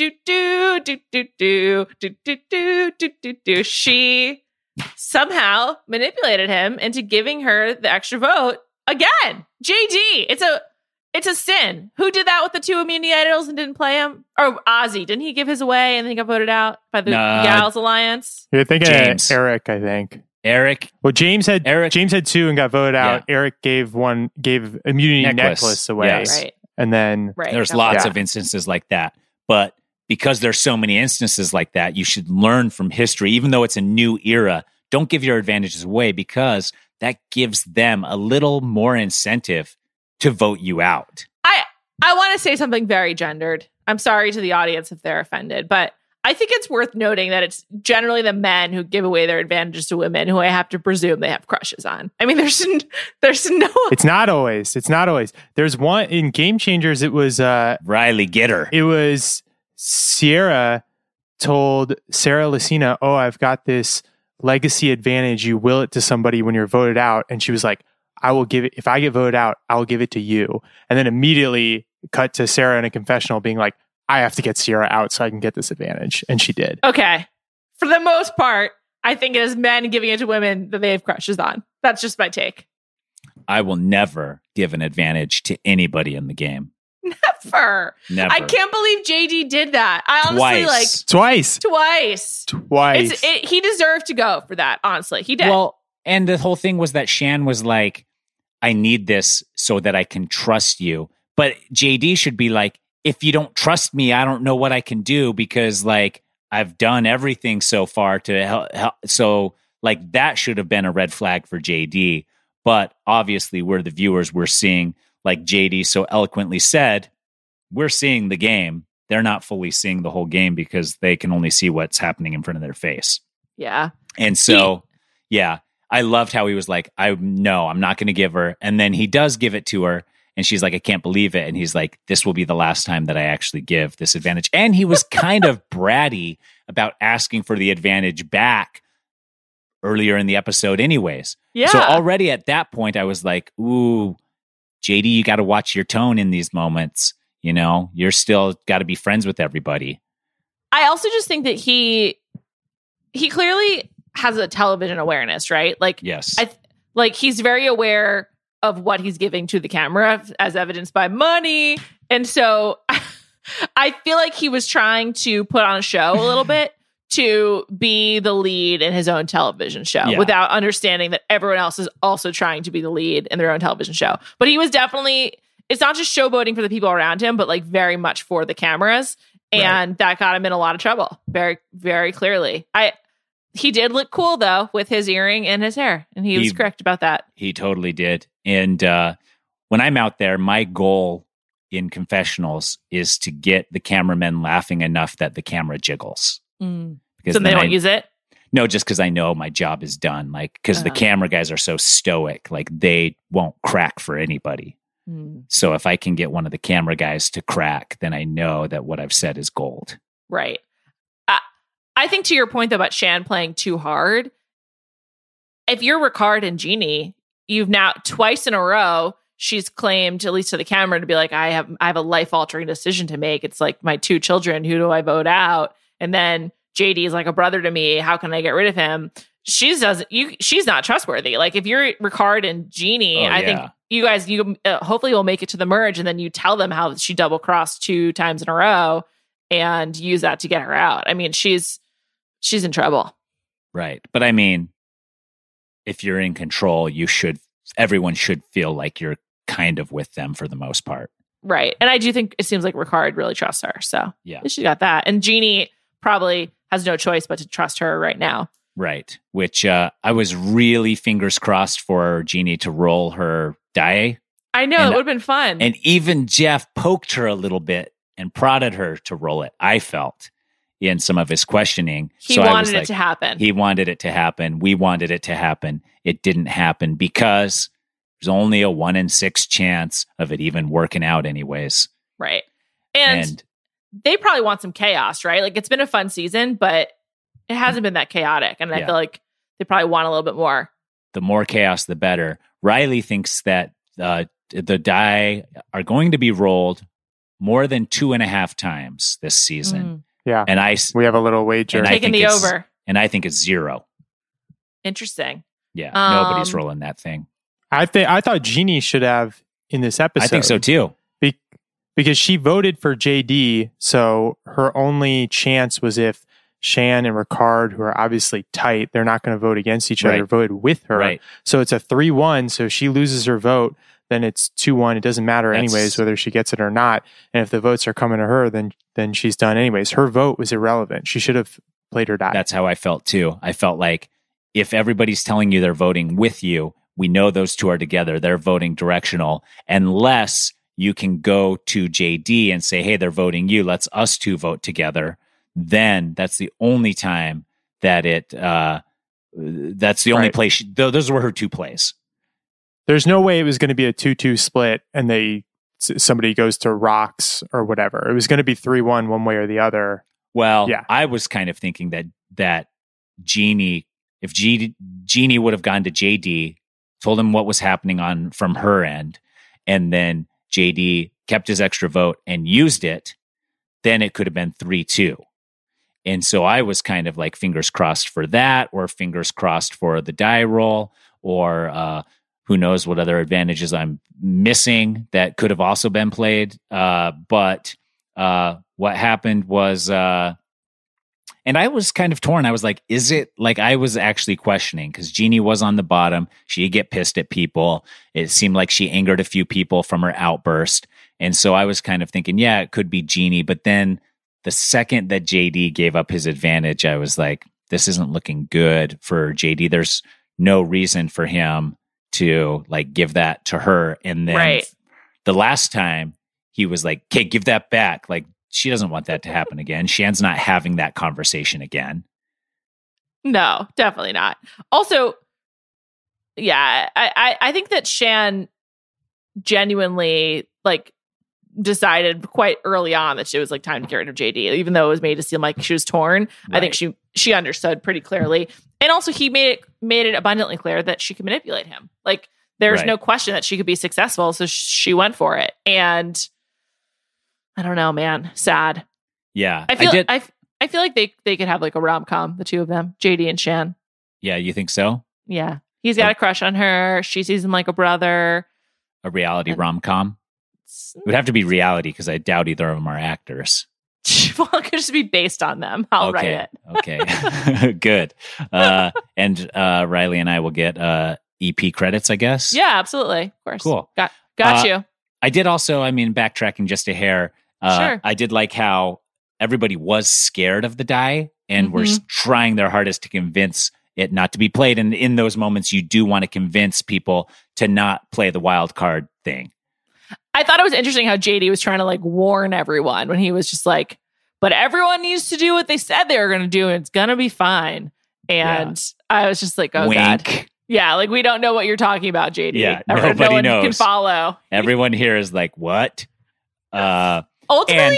[SPEAKER 4] she somehow manipulated him into giving her the extra vote again. JD, it's a sin. Who did that with the two immunity idols and didn't play him? Or Ozzy, didn't he give his away and then he got voted out by the Gals Alliance?
[SPEAKER 5] You're thinking
[SPEAKER 3] James.
[SPEAKER 5] of Eric, I think.
[SPEAKER 3] Eric,
[SPEAKER 5] Well, James had two and got voted out.
[SPEAKER 3] Yeah.
[SPEAKER 5] Eric gave immunity necklace away.
[SPEAKER 3] Yes.
[SPEAKER 4] Right.
[SPEAKER 5] And then
[SPEAKER 4] Right.
[SPEAKER 3] there's
[SPEAKER 4] Got
[SPEAKER 3] lots
[SPEAKER 5] Yeah.
[SPEAKER 3] of instances like that. But because there's so many instances like that, you should learn from history. Even though it's a new era, don't give your advantages away, because that gives them a little more incentive to vote you out.
[SPEAKER 4] I want to say something very gendered. I'm sorry to the audience if they're offended, but I think it's worth noting that it's generally the men who give away their advantages to women who I have to presume they have crushes on. I mean, there's no.
[SPEAKER 5] it's not always. There's one in Game Changers. It was
[SPEAKER 3] Riley, get her.
[SPEAKER 5] Sierra told Sarah Lucina, "Oh, I've got this legacy advantage. You will it to somebody when you're voted out." And she was like, "I will give it, if I get voted out, I will give it to you." And then immediately cut to Sarah in a confessional being like, "I have to get Sierra out so I can get this advantage." And she did.
[SPEAKER 4] Okay. For the most part, I think it is men giving it to women that they have crushes on. That's just my take.
[SPEAKER 3] I will never give an advantage to anybody in the game.
[SPEAKER 4] Never. I can't believe JD did that. I honestly
[SPEAKER 5] Twice.
[SPEAKER 4] He deserved to go for that, honestly. He did.
[SPEAKER 3] Well, and the whole thing was that Shan was like, I need this so that I can trust you. But JD should be like, if you don't trust me, I don't know what I can do because like I've done everything so far to help. So like that should have been a red flag for JD. But obviously we're the viewers. We're seeing, like JD so eloquently said, we're seeing the game. They're not fully seeing the whole game because they can only see what's happening in front of their face.
[SPEAKER 4] Yeah.
[SPEAKER 3] And so, yeah, I loved how he was like, I'm not going to give her. And then he does give it to her. And she's like, I can't believe it. And he's like, this will be the last time that I actually give this advantage. And he was kind of bratty about asking for the advantage back earlier in the episode anyways.
[SPEAKER 4] Yeah.
[SPEAKER 3] So already at that point, I was like, ooh, JD, you got to watch your tone in these moments. You know, you're still got to be friends with everybody.
[SPEAKER 4] I also just think that he clearly has a television awareness, right? Like,
[SPEAKER 3] yes,
[SPEAKER 4] he's very aware of what he's giving to the camera, as evidenced by money. And so I feel like he was trying to put on a show a little bit to be the lead in his own television show without understanding that everyone else is also trying to be the lead in their own television show. But he was definitely, it's not just showboating for the people around him, but like very much for the cameras. And that got him in a lot of trouble. Very, very clearly. He did look cool though with his earring and his hair. And he was correct about that.
[SPEAKER 3] He totally did. And when I'm out there, my goal in confessionals is to get the cameramen laughing enough that the camera jiggles.
[SPEAKER 4] So they don't use it?
[SPEAKER 3] No, just because I know my job is done. Like, because the camera guys are so stoic, like they won't crack for anybody. So if I can get one of the camera guys to crack, then I know that what I've said is gold.
[SPEAKER 4] Right. I think to your point though about Shan playing too hard, if you're Ricard and Jeannie, you've now twice in a row, she's claimed, at least to the camera, to be like, I have a life-altering decision to make. It's like my 2 children. Who do I vote out? And then JD is like a brother to me. How can I get rid of him? She's not trustworthy. Like if you're Ricard and Jeannie, I think you guys, hopefully will make it to the merge, and then you tell them how she double-crossed 2 times in a row and use that to get her out. I mean, she's in trouble.
[SPEAKER 3] Right. But I mean, if you're in control, everyone should feel like you're kind of with them for the most part.
[SPEAKER 4] Right. And I do think it seems like Ricard really trusts her. So
[SPEAKER 3] yeah,
[SPEAKER 4] she got that. And Jeannie probably has no choice but to trust her right now.
[SPEAKER 3] Right. Which I was really fingers crossed for Jeannie to roll her die.
[SPEAKER 4] I know. It would have been fun.
[SPEAKER 3] And even Jeff poked her a little bit and prodded her to roll it, I felt, in some of his questioning.
[SPEAKER 4] He wanted it to happen.
[SPEAKER 3] He wanted it to happen. We wanted it to happen. It didn't happen because there's only a 1 in 6 chance of it even working out anyways.
[SPEAKER 4] Right. And they probably want some chaos, right? Like it's been a fun season, but it hasn't been that chaotic. And I feel like they probably want a little bit more.
[SPEAKER 3] The more chaos, the better. Riley thinks that the die are going to be rolled more than 2.5 times this season.
[SPEAKER 5] Yeah.
[SPEAKER 3] And
[SPEAKER 5] we have a little wager.
[SPEAKER 4] Taking the over.
[SPEAKER 3] And I think it's 0.
[SPEAKER 4] Interesting.
[SPEAKER 3] Yeah. Nobody's rolling that thing.
[SPEAKER 5] I thought Jeannie should have in this episode.
[SPEAKER 3] I think so too.
[SPEAKER 5] Because she voted for JD. So her only chance was if Shan and Ricard, who are obviously tight, they're not going to vote against each other, voted with her.
[SPEAKER 3] Right.
[SPEAKER 5] So it's a 3-1. So if she loses her vote, then it's 2-1. It doesn't matter anyways whether she gets it or not. And if the votes are coming to her, then she's done anyways. Her vote was irrelevant. She should have played her die.
[SPEAKER 3] That's how I felt too. I felt like if everybody's telling you they're voting with you, we know those 2 are together. They're voting directional. Unless you can go to JD and say, hey, they're voting you. Let's us 2 vote together. Then that's the only time that that's the only place. Those were her 2 plays.
[SPEAKER 5] There's no way it was going to be a 2-2 split and somebody goes to rocks or whatever. It was going to be 3-1 one way or the other.
[SPEAKER 3] Well,
[SPEAKER 5] Yeah.
[SPEAKER 3] I was kind of thinking that Jeannie, if Jeannie would have gone to JD, told him what was happening from her end, and then JD kept his extra vote and used it, then it could have been 3-2. And so I was kind of like fingers crossed for that, or fingers crossed for the die roll, or who knows what other advantages I'm missing that could have also been played. But what happened was, and I was kind of torn. I was like, is it like, I was actually questioning because Jeannie was on the bottom. She'd get pissed at people. It seemed like she angered a few people from her outburst. And so I was kind of thinking, yeah, it could be Jeannie. But then the second that JD gave up his advantage, I was like, this isn't looking good for JD. There's no reason for him to like give that to her. And then the last time he was like, okay, give that back. Like, she doesn't want that to happen again. Shan's not having that conversation again.
[SPEAKER 4] No, definitely not. Also, yeah, I think that Shan genuinely like decided quite early on that it was like time to get rid of JD, even though it was made to seem like she was torn. Right. I think she understood pretty clearly. And also he made it abundantly clear that she could manipulate him. Like there's no question that she could be successful. So she went for it. And I don't know, man. Sad.
[SPEAKER 3] Yeah.
[SPEAKER 4] I feel like they could have like a rom-com, the two of them, JD and Shan.
[SPEAKER 3] Yeah, you think so?
[SPEAKER 4] Yeah. He's got a crush on her. She sees him like a brother.
[SPEAKER 3] A reality rom-com? It would have to be reality because I doubt either of them are actors.
[SPEAKER 4] Well, it could just be based on them. I'll write it.
[SPEAKER 3] Okay. Good. And Riley and I will get EP credits, I guess.
[SPEAKER 4] Yeah, absolutely. Of course.
[SPEAKER 3] Cool.
[SPEAKER 4] Got you.
[SPEAKER 3] I did also, backtracking just a hair.
[SPEAKER 4] Sure.
[SPEAKER 3] I did like how everybody was scared of the die and were trying their hardest to convince it not to be played. And in those moments, you do want to convince people to not play the wild card thing.
[SPEAKER 4] I thought it was interesting how JD was trying to like warn everyone when he was just like, but everyone needs to do what they said they were going to do and it's going to be fine. And I was just like, oh,
[SPEAKER 3] Wink.
[SPEAKER 4] God. Yeah, like we don't know what you're talking about, JD.
[SPEAKER 3] Yeah,
[SPEAKER 4] nobody
[SPEAKER 3] knows.
[SPEAKER 4] Can follow.
[SPEAKER 3] Everyone here is like, what?
[SPEAKER 4] Ultimately,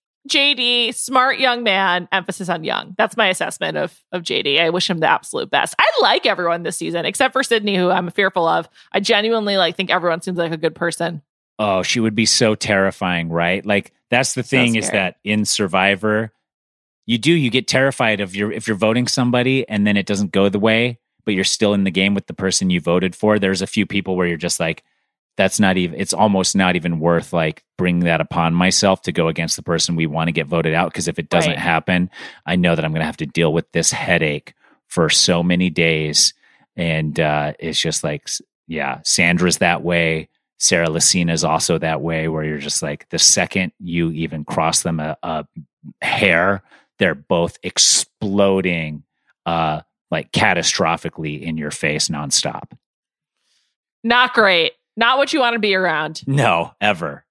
[SPEAKER 4] JD, smart young man, emphasis on young. That's my assessment of JD. I wish him the absolute best. I like everyone this season, except for Sydney, who I'm fearful of. I genuinely think everyone seems like a good person.
[SPEAKER 3] Oh, she would be so terrifying, right? Like that's the thing is that in Survivor, you get terrified if you're voting somebody and then it doesn't go the way, but you're still in the game with the person you voted for. There's a few people where you're just like, it's almost not even worth like bringing that upon myself to go against the person we want to get voted out. Because if it doesn't happen, I know that I'm going to have to deal with this headache for so many days. And it's just like, yeah, Sandra's that way. Sarah Lacina is also that way, where you're just like, the second you even cross them a hair, they're both exploding like catastrophically in your face nonstop.
[SPEAKER 4] Not great. Not what you want to be around.
[SPEAKER 3] No, ever.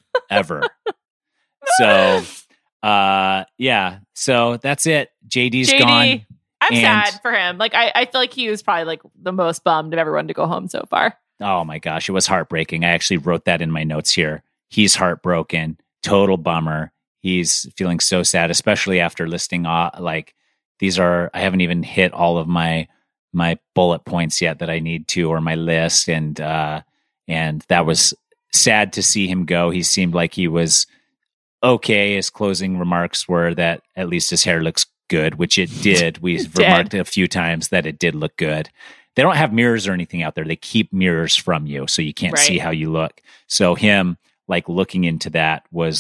[SPEAKER 3] So, yeah. So that's it. JD's gone.
[SPEAKER 4] I'm sad for him. Like, I feel like he was probably like the most bummed of everyone to go home so far.
[SPEAKER 3] Oh my gosh, it was heartbreaking. I actually wrote that in my notes here. He's heartbroken. Total bummer. He's feeling so sad, especially after listing like I haven't even hit all of my bullet points yet that I need to, or my list. And that was sad to see him go. He seemed like he was okay. His closing remarks were that at least his hair looks good, which it did. We've remarked a few times that it did look good. They don't have mirrors or anything out there. They keep mirrors from you, so you can't see how you look. So him like looking into that was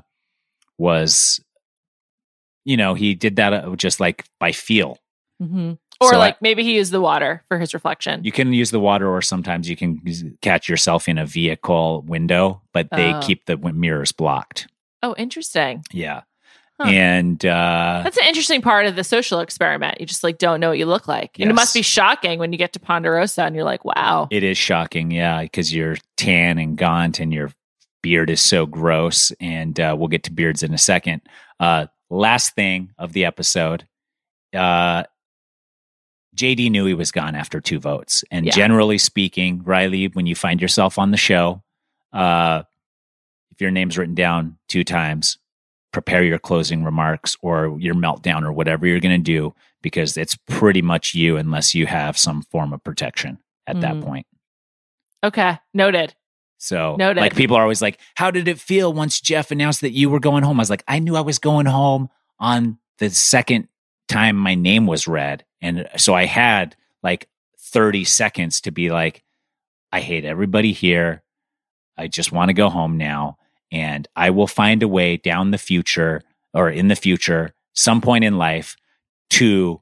[SPEAKER 3] he did that just like by feel.
[SPEAKER 4] Mm-hmm. Or so maybe he used the water for his reflection.
[SPEAKER 3] You can use the water, or sometimes you can catch yourself in a vehicle window, but they keep the mirrors blocked.
[SPEAKER 4] Oh, interesting.
[SPEAKER 3] Yeah. Huh. And
[SPEAKER 4] that's an interesting part of the social experiment. You just like don't know what you look like. Yes. And it must be shocking when you get to Ponderosa and you're like, wow.
[SPEAKER 3] It is shocking, yeah, because you're tan and gaunt and your beard is so gross. And we'll get to beards in a second. Last thing of the episode, JD knew he was gone after 2 votes. And generally speaking, Riley, when you find yourself on the show, if your name's written down 2 times, prepare your closing remarks or your meltdown or whatever you're going to do, because it's pretty much you unless you have some form of protection at that point.
[SPEAKER 4] Okay. Noted.
[SPEAKER 3] So
[SPEAKER 4] Noted.
[SPEAKER 3] like people are always like, how did it feel once Jeff announced that you were going home? I was like, I knew I was going home on the second time my name was read. And so I had like 30 seconds to be like, I hate everybody here. I just want to go home now. And I will find a way down the future or in the future, some point in life, to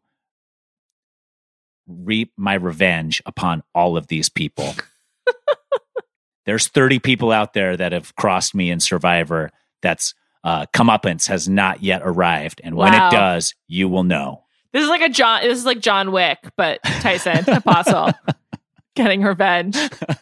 [SPEAKER 3] reap my revenge upon all of these people. There's 30 people out there that have crossed me in Survivor. That's comeuppance has not yet arrived. And when it does, you will know.
[SPEAKER 4] This is like John Wick, but Tyson, Apostle, getting revenge.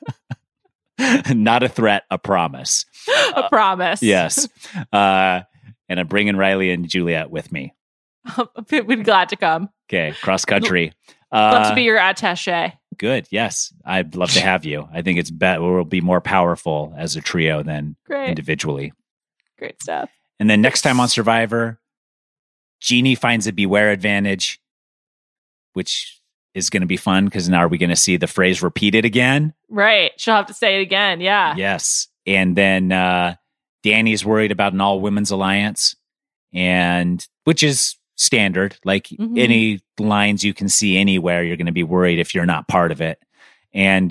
[SPEAKER 3] Not a threat, a promise.
[SPEAKER 4] A promise.
[SPEAKER 3] Yes. And I'm bringing Riley and Juliet with me.
[SPEAKER 4] We'd be glad to come.
[SPEAKER 3] Okay. Cross country.
[SPEAKER 4] Love to be your attaché.
[SPEAKER 3] Good. Yes. I'd love to have you. I think we'll be more powerful as a trio than individually.
[SPEAKER 4] Great stuff.
[SPEAKER 3] And then next time on Survivor, Jeannie finds a beware advantage, which is going to be fun because now are we going to see the phrase repeated again?
[SPEAKER 4] Right. She'll have to say it again. Yeah.
[SPEAKER 3] Yes. And then Danny's worried about an all-women's alliance, and which is standard. Like any lines you can see anywhere, you're going to be worried if you're not part of it. And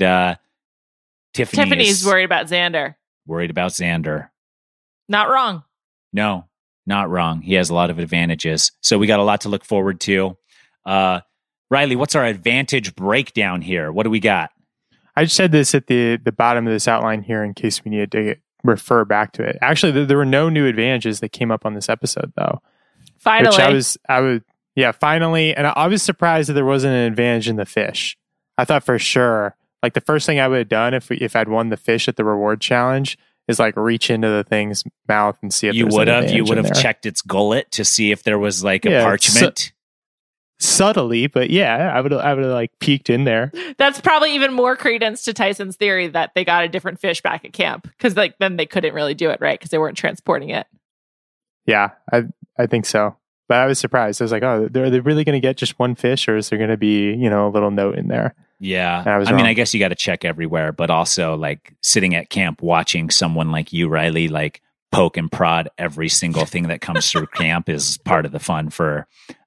[SPEAKER 3] Tiffany's
[SPEAKER 4] worried about Xander.
[SPEAKER 3] Worried about Xander.
[SPEAKER 4] Not wrong.
[SPEAKER 3] No, not wrong. He has a lot of advantages. So we got a lot to look forward to. Riley, what's our advantage breakdown here? What do we got?
[SPEAKER 5] I just said this at the bottom of this outline here in case we need to refer back to it. Actually, there were no new advantages that came up on this episode, though.
[SPEAKER 4] Finally.
[SPEAKER 5] Which finally. And I was surprised that there wasn't an advantage in the fish. I thought for sure, like the first thing I would have done if I'd won the fish at the reward challenge is like reach into the thing's mouth and see if
[SPEAKER 3] you would have checked its gullet to see if there was like a parchment.
[SPEAKER 5] Subtly, but yeah, I would have like peeked in there.
[SPEAKER 4] That's probably even more credence to Tyson's theory that they got a different fish back at camp, because like then they couldn't really do it, right? Because they weren't transporting it.
[SPEAKER 5] Yeah, I think so. But I was surprised. I was like, oh, are they really going to get just one fish, or is there going to be a little note in there?
[SPEAKER 3] Yeah, I mean, I guess you got to check everywhere, but also like sitting at camp watching someone like you, Riley, like poke and prod every single thing that comes through camp is part of the fun for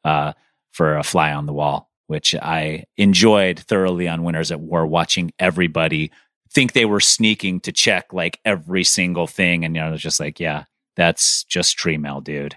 [SPEAKER 3] a fly on the wall, which I enjoyed thoroughly on Winners at War, watching everybody think they were sneaking to check like every single thing. And I was just like, yeah, that's just tree mail, dude.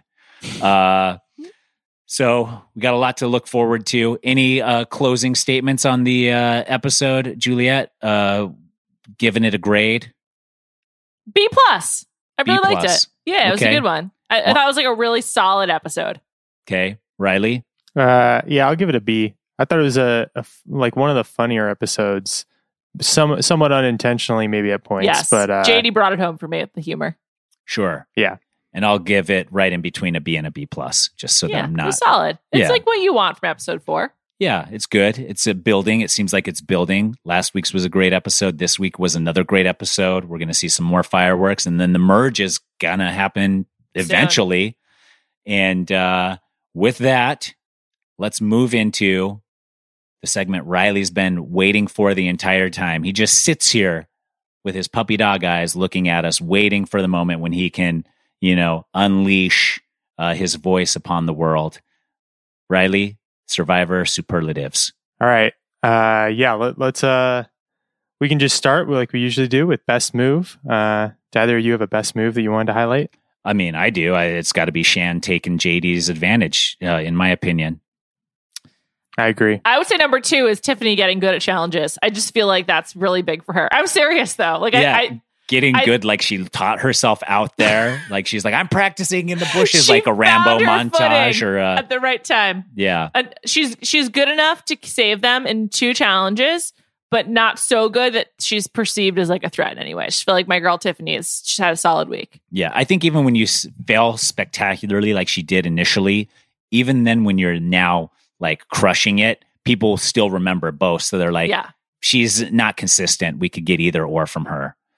[SPEAKER 3] So we got a lot to look forward to. Any closing statements on the episode, Juliet? Giving it a grade?
[SPEAKER 4] B+. I really liked it. Yeah, it was a good one. I thought it was like a really solid episode.
[SPEAKER 3] Okay. Riley?
[SPEAKER 5] Yeah, I'll give it a B. I thought it was like one of the funnier episodes, somewhat unintentionally, maybe at points.
[SPEAKER 4] Yes,
[SPEAKER 5] but
[SPEAKER 4] JD brought it home for me with the humor.
[SPEAKER 3] Sure.
[SPEAKER 5] Yeah,
[SPEAKER 3] and I'll give it right in between a B and a B+, just so that I'm not.
[SPEAKER 4] It's solid. It's like what you want from episode 4.
[SPEAKER 3] Yeah, it's good. It's a building. It seems like it's building. Last week's was a great episode. This week was another great episode. We're going to see some more fireworks, and then the merge is gonna happen eventually. Soon. And with that, let's move into the segment Riley's been waiting for the entire time. He just sits here with his puppy dog eyes looking at us, waiting for the moment when he can, unleash his voice upon the world. Riley, Survivor superlatives.
[SPEAKER 5] All right. Let's we can just start like we usually do with best move. Do either of you have a best move that you wanted to highlight?
[SPEAKER 3] I mean, I do. It's got to be Shan taking JD's advantage, in my opinion.
[SPEAKER 5] I agree.
[SPEAKER 4] I would say number 2 is Tiffany getting good at challenges. I just feel like that's really big for her. I'm serious though. Like
[SPEAKER 3] getting good, like she taught herself out there. Like she's like, I'm practicing in the bushes, like a Rambo montage or
[SPEAKER 4] at the right time.
[SPEAKER 3] Yeah.
[SPEAKER 4] And she's good enough to save them in 2 challenges, but not so good that she's perceived as like a threat anyway. I just feel like my girl Tiffany she's had a solid week.
[SPEAKER 3] Yeah. I think even when you fail spectacularly, like she did initially, even then when you're now like crushing it, people still remember both. So they're like, she's not consistent. We could get either or from her.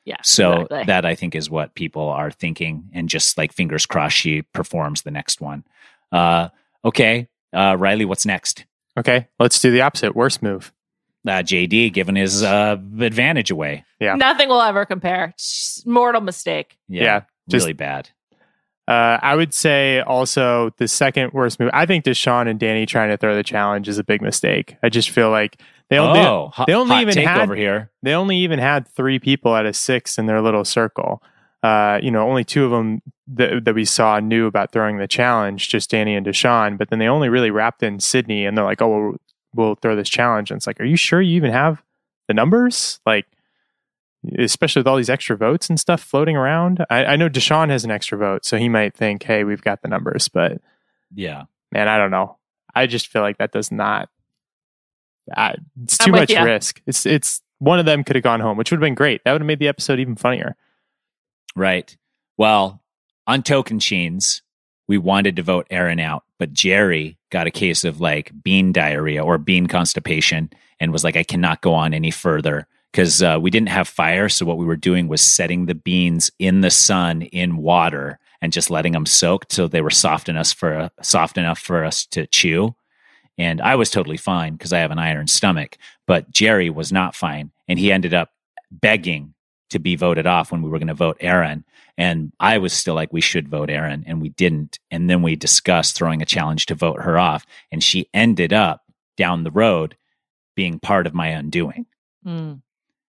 [SPEAKER 4] Yeah.
[SPEAKER 3] So
[SPEAKER 4] exactly.
[SPEAKER 3] that I think is what people are thinking, and just like fingers crossed she performs the next one. Okay. Riley, what's next?
[SPEAKER 5] Okay, let's do the opposite. Worst move.
[SPEAKER 3] JD giving his advantage away.
[SPEAKER 5] Yeah.
[SPEAKER 4] Nothing will ever compare. Mortal mistake.
[SPEAKER 5] Yeah, just-
[SPEAKER 3] really bad.
[SPEAKER 5] I would say also the second worst move. I think Deshaun and Danny trying to throw the challenge is a big mistake. I just feel like they only
[SPEAKER 3] hot
[SPEAKER 5] even
[SPEAKER 3] take
[SPEAKER 5] had
[SPEAKER 3] over here.
[SPEAKER 5] They only even had 3 people out of 6 in their little circle. Only 2 of them that we saw knew about throwing the challenge, just Danny and Deshaun. But then they only really wrapped in Sydney, and they're like, "Oh, we'll throw this challenge." And it's like, are you sure you even have the numbers? Like, especially with all these extra votes and stuff floating around. I know Deshaun has an extra vote, so he might think, "Hey, we've got the numbers." But
[SPEAKER 3] yeah,
[SPEAKER 5] man, I don't know. I just feel like that does not. It's too
[SPEAKER 4] I'm with
[SPEAKER 5] much
[SPEAKER 4] ya.
[SPEAKER 5] risk. It's one of them could have gone home, which would have been great. That would have made the episode even funnier.
[SPEAKER 3] right. Well, on Tocantins, we wanted to vote Aaron out, but Jerry got a case of like bean diarrhea or bean constipation and was like, I cannot go on any further because we didn't have fire. So what we were doing was setting the beans in the sun in water and just letting them soak till they were soft enough for us to chew. And I was totally fine because I have an iron stomach, but Jerry was not fine. And he ended up begging to be voted off when we were going to vote Aaron. And I was still like, we should vote Aaron, and we didn't. And then we discussed throwing a challenge to vote her off. And she ended up down the road being part of my undoing.
[SPEAKER 4] Mm.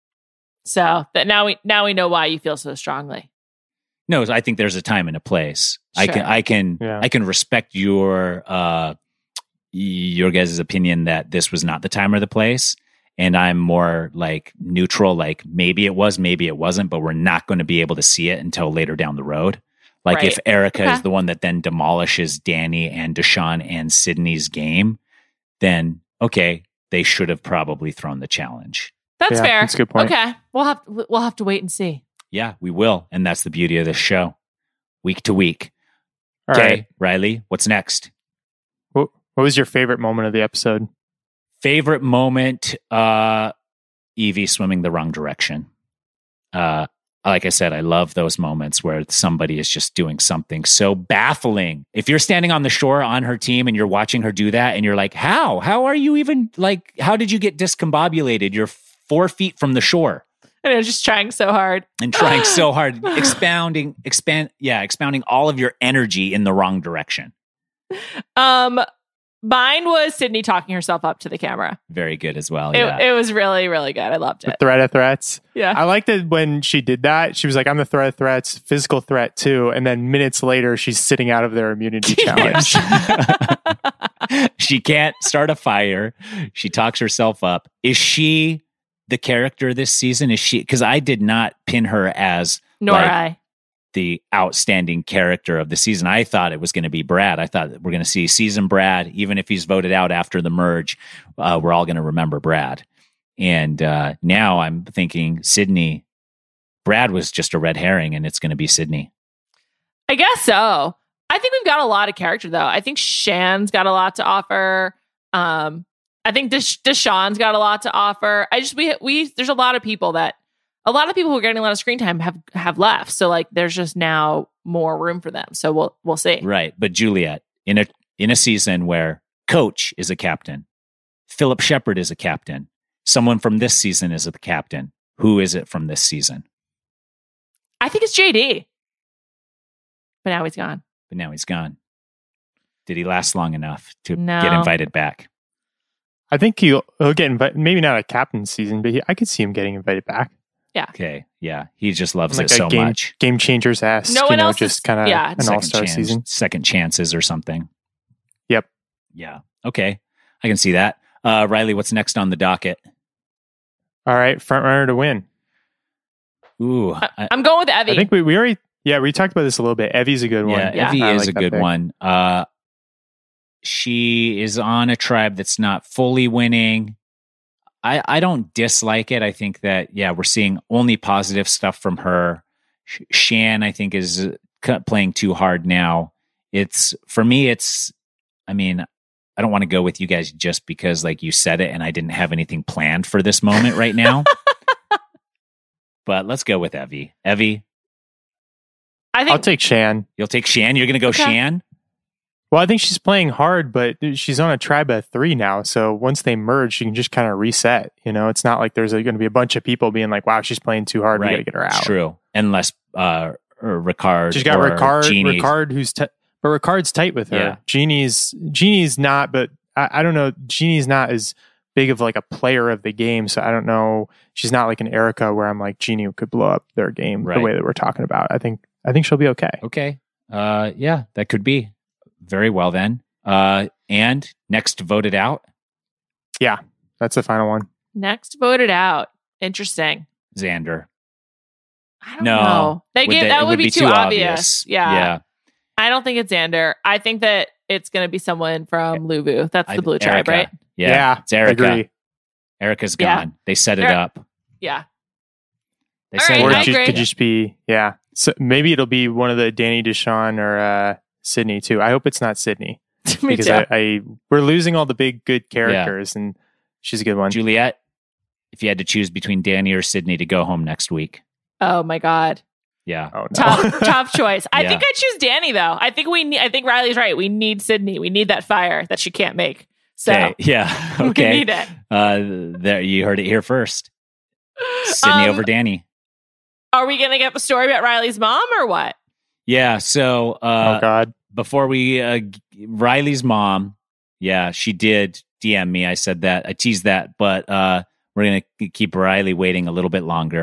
[SPEAKER 4] So that now we know why you feel so strongly.
[SPEAKER 3] No, I think there's a time and a place.
[SPEAKER 4] Sure.
[SPEAKER 3] I can respect your guys' opinion that this was not the time or the place. And I'm more like neutral, like maybe it was, maybe it wasn't, but we're not going to be able to see it until later down the road. Like
[SPEAKER 4] Right.
[SPEAKER 3] if Erica
[SPEAKER 4] Okay.
[SPEAKER 3] is the one that then demolishes Danny and Deshaun and Sydney's game, then okay, they should have probably thrown the challenge.
[SPEAKER 4] That's
[SPEAKER 5] Yeah,
[SPEAKER 4] fair.
[SPEAKER 5] that's a good point.
[SPEAKER 4] Okay, we'll have to wait and see.
[SPEAKER 3] Yeah, we will. And that's the beauty of this show. Week to week.
[SPEAKER 5] All
[SPEAKER 3] Okay,
[SPEAKER 5] right.
[SPEAKER 3] Riley, what's next?
[SPEAKER 5] What was your favorite moment of the episode?
[SPEAKER 3] Favorite moment, Evie swimming the wrong direction. Like I said, I love those moments where somebody is just doing something so baffling. If you're standing on the shore on her team and you're watching her do that and you're like, how are you even like, how did you get discombobulated? You're 4 feet from the shore
[SPEAKER 4] And I was just trying so hard.
[SPEAKER 3] and trying so hard, expounding all of your energy in the wrong direction.
[SPEAKER 4] Mine was Sydney talking herself up to the camera.
[SPEAKER 3] Very good as well.
[SPEAKER 4] It was really, really good. I loved
[SPEAKER 5] The
[SPEAKER 4] it.
[SPEAKER 5] threat of threats.
[SPEAKER 4] Yeah.
[SPEAKER 5] I liked it when she did that. She was like, I'm the threat of threats, physical threat too. And then minutes later, she's sitting out of their immunity challenge.
[SPEAKER 3] She can't start a fire. She talks herself up. Is she the character this season? Is she? Because I did not pin her as
[SPEAKER 4] Nor
[SPEAKER 3] like,
[SPEAKER 4] I.
[SPEAKER 3] the outstanding character of the season. I thought it was going to be Brad. I thought we're going to see season Brad, even if he's voted out after the merge. We're all going to remember Brad. And now I'm thinking Sydney. Brad was just a red herring, and it's going to be Sydney.
[SPEAKER 4] I guess so. I think we've got a lot of character, though. I think Shan's got a lot to offer. I think Deshaun's got a lot to offer. There's a lot of people who are getting a lot of screen time have left. So like, there's just now more room for them. So we'll see.
[SPEAKER 3] Right. But Juliet, in a season where Coach is a captain, Philip Shepard is a captain, someone from this season is the captain. Who is it from this season?
[SPEAKER 4] I think it's JD. But now he's gone.
[SPEAKER 3] But now he's gone. Did he last long enough to
[SPEAKER 4] No.
[SPEAKER 3] get invited back?
[SPEAKER 5] I think he'll get invited, maybe not a captain season, but I could see him getting invited back.
[SPEAKER 3] Okay. Yeah. He just loves
[SPEAKER 5] Like
[SPEAKER 3] it so
[SPEAKER 5] a game,
[SPEAKER 3] much.
[SPEAKER 5] Game changers ass.
[SPEAKER 4] No one else
[SPEAKER 5] just
[SPEAKER 4] is-
[SPEAKER 5] kind of
[SPEAKER 4] yeah,
[SPEAKER 5] an all-star season.
[SPEAKER 3] Second chances or something.
[SPEAKER 5] Yep.
[SPEAKER 3] Yeah. Okay. I can see that. Riley, what's next on the docket?
[SPEAKER 5] All right, front runner to win.
[SPEAKER 3] Ooh.
[SPEAKER 4] I'm going with Evie.
[SPEAKER 5] I think we already, we talked about this a little bit. Evie's a good one.
[SPEAKER 3] Yeah, Evie
[SPEAKER 5] I
[SPEAKER 3] is
[SPEAKER 5] like
[SPEAKER 3] a
[SPEAKER 5] that
[SPEAKER 3] good
[SPEAKER 5] pick.
[SPEAKER 3] one. She is on a tribe that's not fully winning. I don't dislike it. I think that, we're seeing only positive stuff from her. Shan, I think, is playing too hard now. For me, I mean, I don't want to go with you guys just because like you said it and I didn't have anything planned for this moment right now. but let's go with Evie. Evie,
[SPEAKER 4] I think
[SPEAKER 5] I'll take Shan.
[SPEAKER 3] you'll take Shan. You're going to go
[SPEAKER 4] Okay.
[SPEAKER 3] Shan?
[SPEAKER 5] Well, I think she's playing hard, but she's on a tribe of 3 now. So once they merge, she can just kind of reset. You know, it's not like there's going to be a bunch of people being like, wow, she's playing too hard. We got to get her
[SPEAKER 3] It's
[SPEAKER 5] out.
[SPEAKER 3] true. Unless Ricard.
[SPEAKER 5] She's got
[SPEAKER 3] or
[SPEAKER 5] Ricard,
[SPEAKER 3] Jeannie.
[SPEAKER 5] who's but Ricard's tight with her.
[SPEAKER 3] Yeah.
[SPEAKER 5] Jeannie's not, but I don't know. Jeannie's not as big of like a player of the game, so I don't know. She's not like an Erica where I'm like Jeannie could blow up their game
[SPEAKER 3] Right.
[SPEAKER 5] the way that we're talking about. I think she'll be okay.
[SPEAKER 3] Okay. Yeah, that could be. Very well then. And next voted out,
[SPEAKER 5] Yeah, that's the final one.
[SPEAKER 4] next voted out. Interesting.
[SPEAKER 3] Xander.
[SPEAKER 4] I don't
[SPEAKER 3] No.
[SPEAKER 4] know. That would be too obvious. Yeah. I don't think it's Xander. I think that it's going to be someone from Luvu. That's the blue tribe,
[SPEAKER 3] Erica.
[SPEAKER 4] right?
[SPEAKER 3] Yeah. It's
[SPEAKER 5] I
[SPEAKER 3] Erica.
[SPEAKER 5] agree.
[SPEAKER 3] Erica's
[SPEAKER 4] Yeah.
[SPEAKER 3] gone. They set it
[SPEAKER 4] Eric-
[SPEAKER 3] up.
[SPEAKER 4] Yeah.
[SPEAKER 3] They
[SPEAKER 4] All
[SPEAKER 3] set
[SPEAKER 4] right,
[SPEAKER 3] it
[SPEAKER 5] Or
[SPEAKER 3] up.
[SPEAKER 4] I
[SPEAKER 5] it
[SPEAKER 4] agree.
[SPEAKER 5] could just be, yeah. So maybe it'll be one of the Danny Deshawn or Sydney too. I hope it's not Sydney
[SPEAKER 4] Me
[SPEAKER 5] because
[SPEAKER 4] too.
[SPEAKER 5] we're losing all the big good characters, and she's a good one.
[SPEAKER 3] Juliet, if you had to choose between Danny or Sydney to go home next week.
[SPEAKER 4] Oh my God.
[SPEAKER 3] Yeah.
[SPEAKER 5] Oh no.
[SPEAKER 4] Tough choice. I
[SPEAKER 3] Yeah.
[SPEAKER 4] think I choose Danny though. I think Riley's right. We need Sydney. We need that fire that she can't make. So
[SPEAKER 3] Okay. Yeah.
[SPEAKER 4] we
[SPEAKER 3] Okay.
[SPEAKER 4] need it.
[SPEAKER 3] There, you heard it here first. Sydney over Danny.
[SPEAKER 4] Are we going to get the story about Riley's mom or what?
[SPEAKER 3] Yeah. So
[SPEAKER 5] Oh God.
[SPEAKER 3] before we Riley's mom, yeah, she did DM me. I said that. I teased that, but we're gonna keep Riley waiting a little bit longer.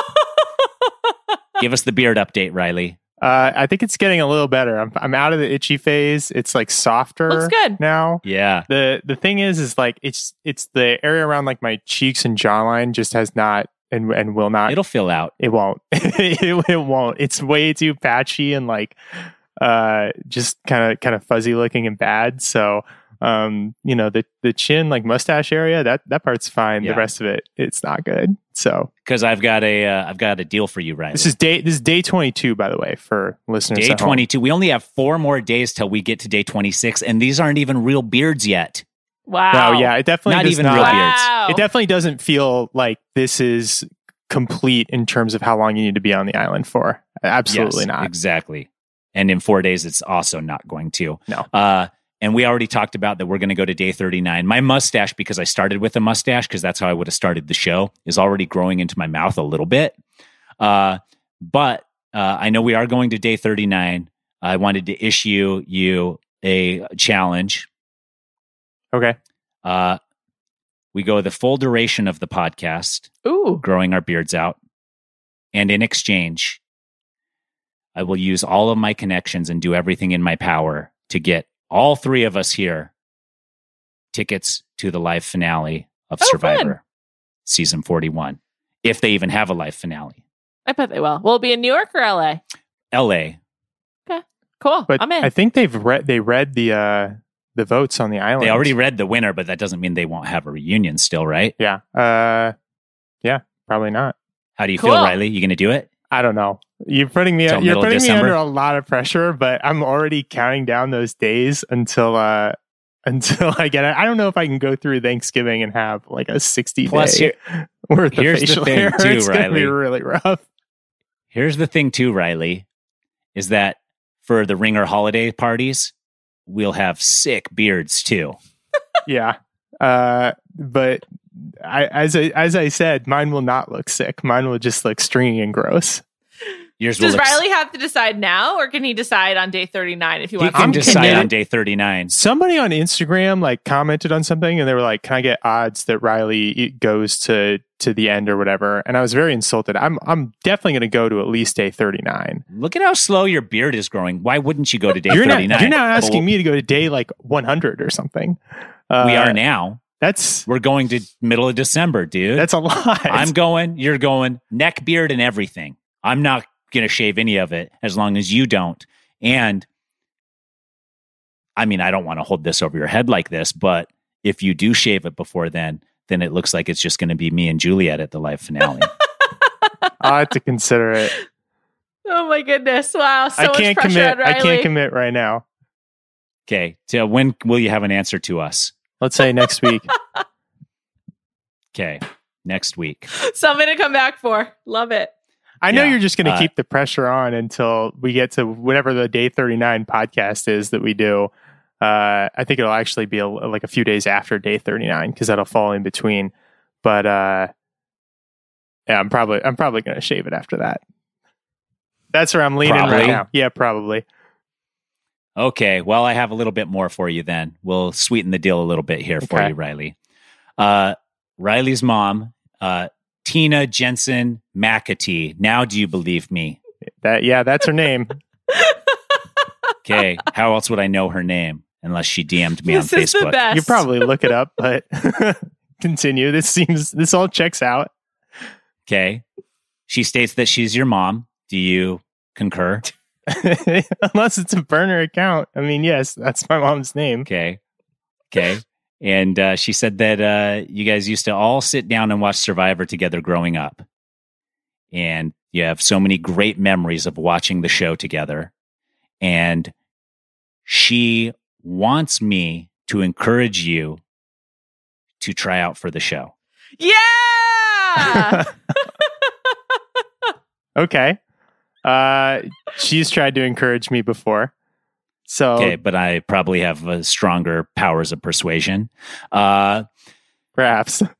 [SPEAKER 3] Give us the beard update, Riley.
[SPEAKER 5] I think it's getting a little better. I'm out of the itchy phase. It's like softer
[SPEAKER 4] Looks good.
[SPEAKER 5] now.
[SPEAKER 3] Yeah.
[SPEAKER 5] The thing is like it's the area around like my cheeks and jawline just has not and will not.
[SPEAKER 3] It'll fill out.
[SPEAKER 5] It won't. it won't. It's way too patchy and like just kind of fuzzy looking and bad. So the chin, like mustache area, that part's fine.
[SPEAKER 3] Yeah.
[SPEAKER 5] The rest of it, it's not good. So
[SPEAKER 3] Because I've got a deal for you, Riley.
[SPEAKER 5] this is day 22, by the way, for listeners.
[SPEAKER 3] Day
[SPEAKER 5] at home.
[SPEAKER 3] 22. We only have 4 more days till we get to day 26, and these aren't even real beards yet.
[SPEAKER 4] Wow.
[SPEAKER 5] No, yeah, it definitely
[SPEAKER 3] Not
[SPEAKER 5] does
[SPEAKER 3] even
[SPEAKER 5] not.
[SPEAKER 3] real beards.
[SPEAKER 4] Wow.
[SPEAKER 5] It definitely doesn't feel like this is complete in terms of how long you need to be on the island for. Absolutely
[SPEAKER 3] Yes,
[SPEAKER 5] not.
[SPEAKER 3] Exactly. And in 4 days, it's also not going to.
[SPEAKER 5] No.
[SPEAKER 3] And we already talked about that we're going to go to day 39. My mustache, because I started with a mustache, because that's how I would have started the show, is already growing into my mouth a little bit. But I know we are going to day 39. I wanted to issue you a challenge.
[SPEAKER 5] Okay.
[SPEAKER 3] We go the full duration of the podcast,
[SPEAKER 4] Ooh.
[SPEAKER 3] growing our beards out. And in exchange, I will use all of my connections and do everything in my power to get all 3 of us here tickets to the live finale of
[SPEAKER 4] Oh,
[SPEAKER 3] Survivor
[SPEAKER 4] fun.
[SPEAKER 3] season 41. If they even have a live finale.
[SPEAKER 4] I bet they will. Will it be in New York or LA?
[SPEAKER 3] LA.
[SPEAKER 4] Cool.
[SPEAKER 5] But
[SPEAKER 4] I'm in.
[SPEAKER 5] I think they read the votes on the island.
[SPEAKER 3] They already read the winner, but that doesn't mean they won't have a reunion still, right?
[SPEAKER 5] Yeah. Yeah, probably not.
[SPEAKER 3] How do you
[SPEAKER 4] Cool.
[SPEAKER 3] feel, Riley? You going to do it?
[SPEAKER 5] I don't know. You're putting me
[SPEAKER 3] Till middle of
[SPEAKER 5] under
[SPEAKER 3] December?
[SPEAKER 5] a lot of pressure, but I'm already counting down those days until I get it. I don't know if I can go through Thanksgiving and have like a 60
[SPEAKER 3] Plus,
[SPEAKER 5] day worth of
[SPEAKER 3] here's the
[SPEAKER 5] facial
[SPEAKER 3] thing
[SPEAKER 5] hair.
[SPEAKER 3] too,
[SPEAKER 5] It's gonna be
[SPEAKER 3] Riley.
[SPEAKER 5] really rough.
[SPEAKER 3] Here's the thing too, Riley, is that for the Ringer holiday parties, we'll have sick beards too.
[SPEAKER 5] Yeah. But as I said, mine will not look sick. Mine will just look stringy and gross.
[SPEAKER 3] Yours
[SPEAKER 4] Does
[SPEAKER 3] will look-
[SPEAKER 4] Riley have to decide now, or can he decide on day 39 if he
[SPEAKER 3] He
[SPEAKER 4] wants?
[SPEAKER 3] can
[SPEAKER 5] I'm
[SPEAKER 3] decide
[SPEAKER 5] committed.
[SPEAKER 3] on day 39.
[SPEAKER 5] Somebody on Instagram like commented on something and they were like, "Can I get odds that Riley goes to the end or whatever?" And I was very insulted. I'm definitely going to go to at least day 39.
[SPEAKER 3] Look at how slow your beard is growing. Why wouldn't you go to day
[SPEAKER 5] You're
[SPEAKER 3] 39?
[SPEAKER 5] not asking me to go to day like 100 or something.
[SPEAKER 3] We are now.
[SPEAKER 5] That's
[SPEAKER 3] We're going to middle of December, dude.
[SPEAKER 5] a lot.
[SPEAKER 3] I'm going, you're going, neck, beard, and everything. I'm not going to shave any of it as long as you don't. And I mean, I don't want to hold this over your head like this, but if you do shave it before then it looks like it's just going to be me and Juliet at the live finale.
[SPEAKER 5] I'll have to consider it.
[SPEAKER 4] Oh my goodness! Wow, so
[SPEAKER 5] I
[SPEAKER 4] much
[SPEAKER 5] can't
[SPEAKER 4] pressure
[SPEAKER 5] commit.
[SPEAKER 4] on Riley.
[SPEAKER 5] I can't commit right now.
[SPEAKER 3] Okay. So when will you have an answer to us?
[SPEAKER 5] Let's say next week.
[SPEAKER 3] Okay. next week.
[SPEAKER 4] Something to come back for. Love it.
[SPEAKER 5] I know
[SPEAKER 3] Yeah.
[SPEAKER 5] you're just going to keep the pressure on until we get to whatever the day 39 podcast is that we do. I think it'll actually be like a few days after day 39 because that'll fall in between. But yeah, I'm probably going to shave it after that. That's where I'm leaning right now. Yeah, probably.
[SPEAKER 3] Okay. Well, I have a little bit more for you then. We'll sweeten the deal a little bit here for you, Riley. Riley's mom, Tina Jensen McAtee. Now do you believe me?
[SPEAKER 5] That's her name.
[SPEAKER 3] Okay. How else would I know her name unless she DM'd me on
[SPEAKER 4] This is the
[SPEAKER 3] Facebook?
[SPEAKER 4] best.
[SPEAKER 5] You probably look it up, but continue. This all checks out.
[SPEAKER 3] Okay. She states that she's your mom. Do you concur?
[SPEAKER 5] Unless it's a burner account. I mean, yes, that's my mom's name.
[SPEAKER 3] Okay. And she said that you guys used to all sit down and watch Survivor together growing up. And you have so many great memories of watching the show together. And she wants me to encourage you to try out for the show.
[SPEAKER 4] Yeah.
[SPEAKER 5] Okay. She's tried to encourage me before. So
[SPEAKER 3] Okay, but I probably have stronger powers of persuasion.
[SPEAKER 5] perhaps.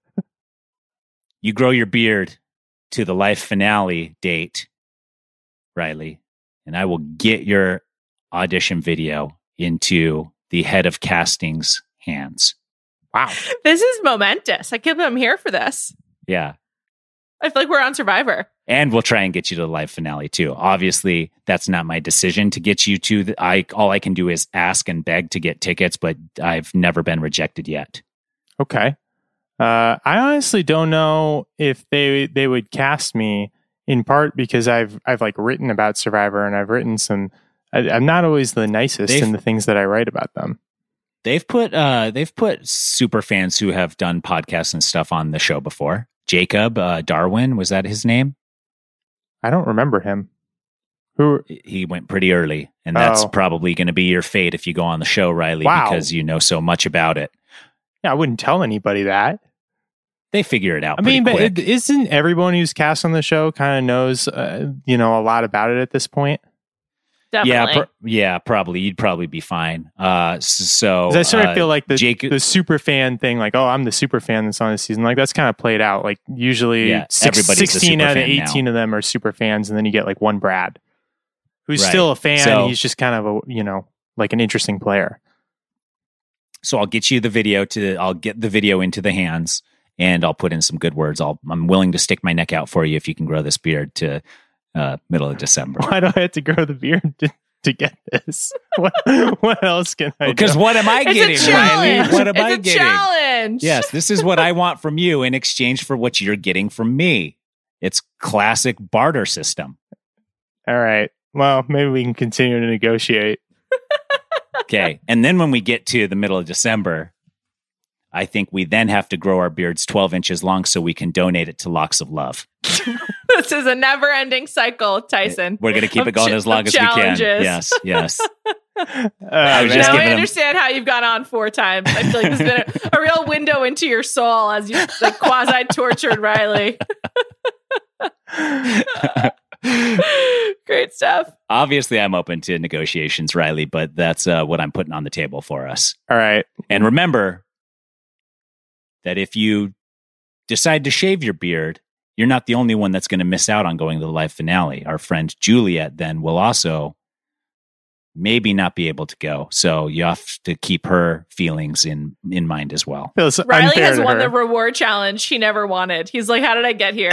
[SPEAKER 3] You grow your beard to the life finale date, Riley, and I will get your audition video into the head of casting's hands.
[SPEAKER 5] Wow.
[SPEAKER 4] This is momentous. I can't believe I'm here for this.
[SPEAKER 3] Yeah.
[SPEAKER 4] I feel like we're on Survivor.
[SPEAKER 3] And we'll try and get you to the live finale too. Obviously, that's not my decision to get you to all I can do is ask and beg to get tickets, but I've never been rejected yet.
[SPEAKER 5] Okay. I honestly don't know if they would cast me, in part because I've like written about Survivor and I've written some. I'm not always the nicest in the things that I write about them.
[SPEAKER 3] They've put super fans who have done podcasts and stuff on the show before. Jacob Darwin, was that his name?
[SPEAKER 5] I don't remember him. Who?
[SPEAKER 3] He went pretty early, and that's probably going to be your fate if you go on the show, Riley, because you know so much about it.
[SPEAKER 5] Yeah, I wouldn't tell anybody that.
[SPEAKER 3] They figure it out.
[SPEAKER 5] I mean,
[SPEAKER 3] quick.
[SPEAKER 5] isn't everyone who's cast on the show kind of knows, a lot about it at this point?
[SPEAKER 4] Definitely.
[SPEAKER 3] Yeah, probably. You'd probably be fine. So
[SPEAKER 5] I sort of feel like
[SPEAKER 3] Jake,
[SPEAKER 5] the super fan thing, like, oh, I'm the super fan that's on this season. Like, that's kind of played out. Like, usually
[SPEAKER 3] everybody's
[SPEAKER 5] 16 out of 18
[SPEAKER 3] now.
[SPEAKER 5] of them are super fans, and then you get like one Brad, who's
[SPEAKER 3] Right.
[SPEAKER 5] still a fan.
[SPEAKER 3] So-
[SPEAKER 5] He's just kind of like an interesting player.
[SPEAKER 3] So I'll get you the video I'll get the video into the hands, and I'll put in some good words. I'm willing to stick my neck out for you if you can grow this beard to middle of December.
[SPEAKER 5] Why do I have to grow the beard to get this? What else can I do?
[SPEAKER 3] Because what am I getting,
[SPEAKER 4] It's a
[SPEAKER 3] Riley?
[SPEAKER 4] challenge.
[SPEAKER 3] What am I
[SPEAKER 4] It's a
[SPEAKER 3] getting?
[SPEAKER 4] challenge.
[SPEAKER 3] Yes, this is what I want from you in exchange for what you're getting from me. It's classic barter system.
[SPEAKER 5] All right. Well, maybe we can continue to negotiate.
[SPEAKER 3] Okay. And then when we get to the middle of December, I think we then have to grow our beards 12 inches long so we can donate it to Locks of Love.
[SPEAKER 4] This is a never-ending cycle, Tyson.
[SPEAKER 3] We're going to keep it going as long as we can.
[SPEAKER 4] challenges.
[SPEAKER 3] Yes.
[SPEAKER 5] I
[SPEAKER 3] was just
[SPEAKER 4] Now
[SPEAKER 3] giving
[SPEAKER 4] I
[SPEAKER 3] them-
[SPEAKER 4] understand how you've gone on 4 times. I feel like there's been a real window into your soul as you like quasi-tortured Riley. Great stuff.
[SPEAKER 3] Obviously, I'm open to negotiations, Riley, but that's what I'm putting on the table for us.
[SPEAKER 5] All right.
[SPEAKER 3] And remember that if you decide to shave your beard, you're not the only one that's going to miss out on going to the live finale. Our friend Juliet then will also maybe not be able to go. So you have to keep her feelings in mind as well.
[SPEAKER 5] Feels
[SPEAKER 4] Riley
[SPEAKER 5] unfair
[SPEAKER 4] has
[SPEAKER 5] to
[SPEAKER 4] won
[SPEAKER 5] her.
[SPEAKER 4] the reward challenge he never wanted. He's like, how did I get here?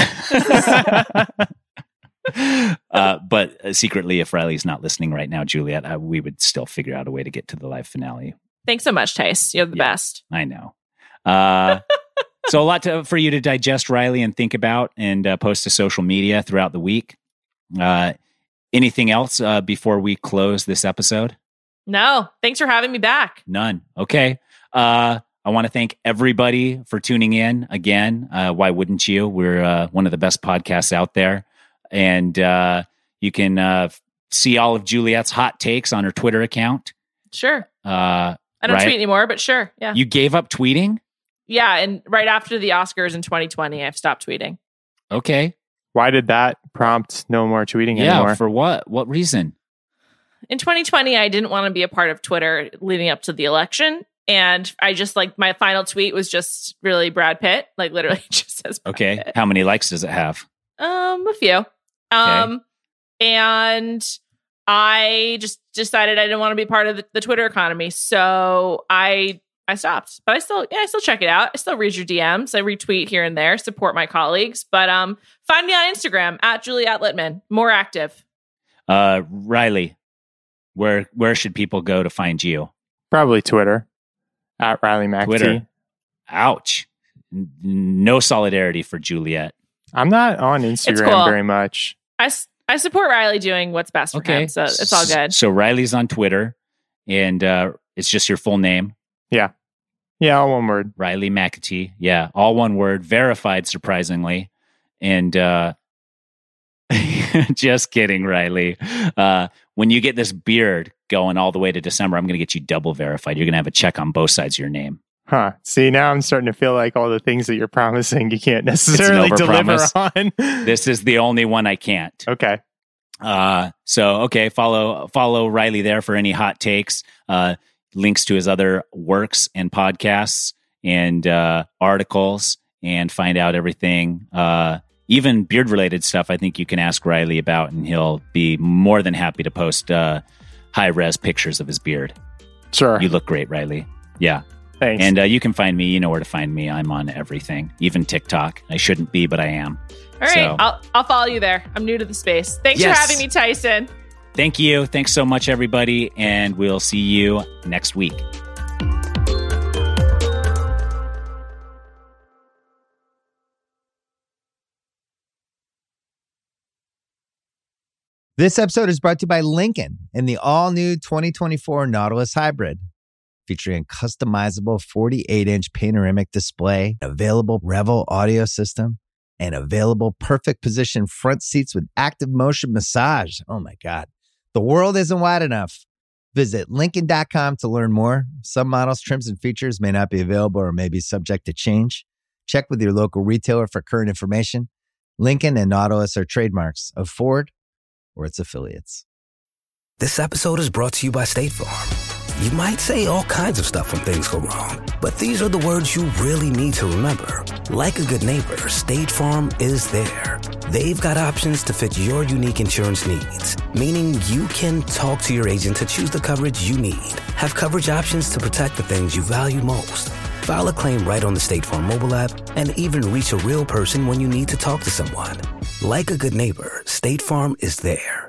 [SPEAKER 3] But secretly, if Riley's not listening right now, Juliet, we would still figure out a way to get to the live finale.
[SPEAKER 4] Thanks so much, Tice. You're the best.
[SPEAKER 3] I know. So a lot for you to digest, Riley, and think about and post to social media throughout the week. Anything else before we close this episode?
[SPEAKER 4] No, thanks for having me back.
[SPEAKER 3] None. Okay. I want to thank everybody for tuning in again. Why wouldn't you? We're one of the best podcasts out there. And you can see all of Juliet's hot takes on her Twitter account.
[SPEAKER 4] Sure.
[SPEAKER 3] I
[SPEAKER 4] I don't tweet anymore, but sure. Yeah.
[SPEAKER 3] You gave up tweeting?
[SPEAKER 4] Yeah, and right after the Oscars in 2020, I've stopped tweeting.
[SPEAKER 3] Okay.
[SPEAKER 5] Why did that prompt no more tweeting
[SPEAKER 3] Yeah,
[SPEAKER 5] anymore?
[SPEAKER 3] for what? What reason?
[SPEAKER 4] In 2020, I didn't want to be a part of Twitter leading up to the election. And I just my final tweet was just really Brad Pitt, like literally just says Brad Pitt.
[SPEAKER 3] How many likes does it have?
[SPEAKER 4] A few. And I just decided I didn't want to be part of the Twitter economy. So I stopped, but I still check it out. I still read your DMs. I retweet here and there, support my colleagues, but find me on Instagram at Juliette Littman, more active.
[SPEAKER 3] Riley, where should people go to find you?
[SPEAKER 5] Probably Twitter at Riley McAtee.
[SPEAKER 3] Twitter. Ouch. No solidarity for Juliette.
[SPEAKER 5] I'm not on Instagram very much.
[SPEAKER 4] I support Riley doing what's best for him, so it's all good.
[SPEAKER 3] So Riley's on Twitter, and it's just your full name.
[SPEAKER 5] Yeah. Yeah, all one word.
[SPEAKER 3] Riley McAtee. Yeah, all one word. Verified, surprisingly. And just kidding, Riley. When you get this beard going all the way to December, I'm going to get you double verified. You're going to have a check on both sides of your name.
[SPEAKER 5] Huh. See, now I'm starting to feel like all the things that you're promising you can't necessarily deliver on.
[SPEAKER 3] This is the only one I can't.
[SPEAKER 5] Okay.
[SPEAKER 3] Follow Riley there for any hot takes, links to his other works and podcasts and articles, and find out everything. Even beard related stuff, I think you can ask Riley about, and he'll be more than happy to post high res pictures of his beard.
[SPEAKER 5] Sure.
[SPEAKER 3] You look great, Riley. Yeah.
[SPEAKER 5] Thanks.
[SPEAKER 3] And you can find me. You know where to find me. I'm on everything, even TikTok. I shouldn't be, but I am.
[SPEAKER 4] All right. So, I'll follow you there. I'm new to the space. Thanks for having me, Tyson.
[SPEAKER 3] Thank you. Thanks so much, everybody. And we'll see you next week.
[SPEAKER 2] This episode is brought to you by Lincoln and the all-new 2024 Nautilus Hybrid. Featuring a customizable 48-inch panoramic display, available Revel audio system, and available perfect position front seats with active motion massage. Oh my God. The world isn't wide enough. Visit Lincoln.com to learn more. Some models, trims, and features may not be available or may be subject to change. Check with your local retailer for current information. Lincoln and Nautilus are trademarks of Ford or its affiliates.
[SPEAKER 6] This episode is brought to you by State Farm. You might say all kinds of stuff when things go wrong, but these are the words you really need to remember. Like a good neighbor, State Farm is there. They've got options to fit your unique insurance needs, meaning you can talk to your agent to choose the coverage you need, have coverage options to protect the things you value most, file a claim right on the State Farm mobile app, and even reach a real person when you need to talk to someone. Like a good neighbor, State Farm is there.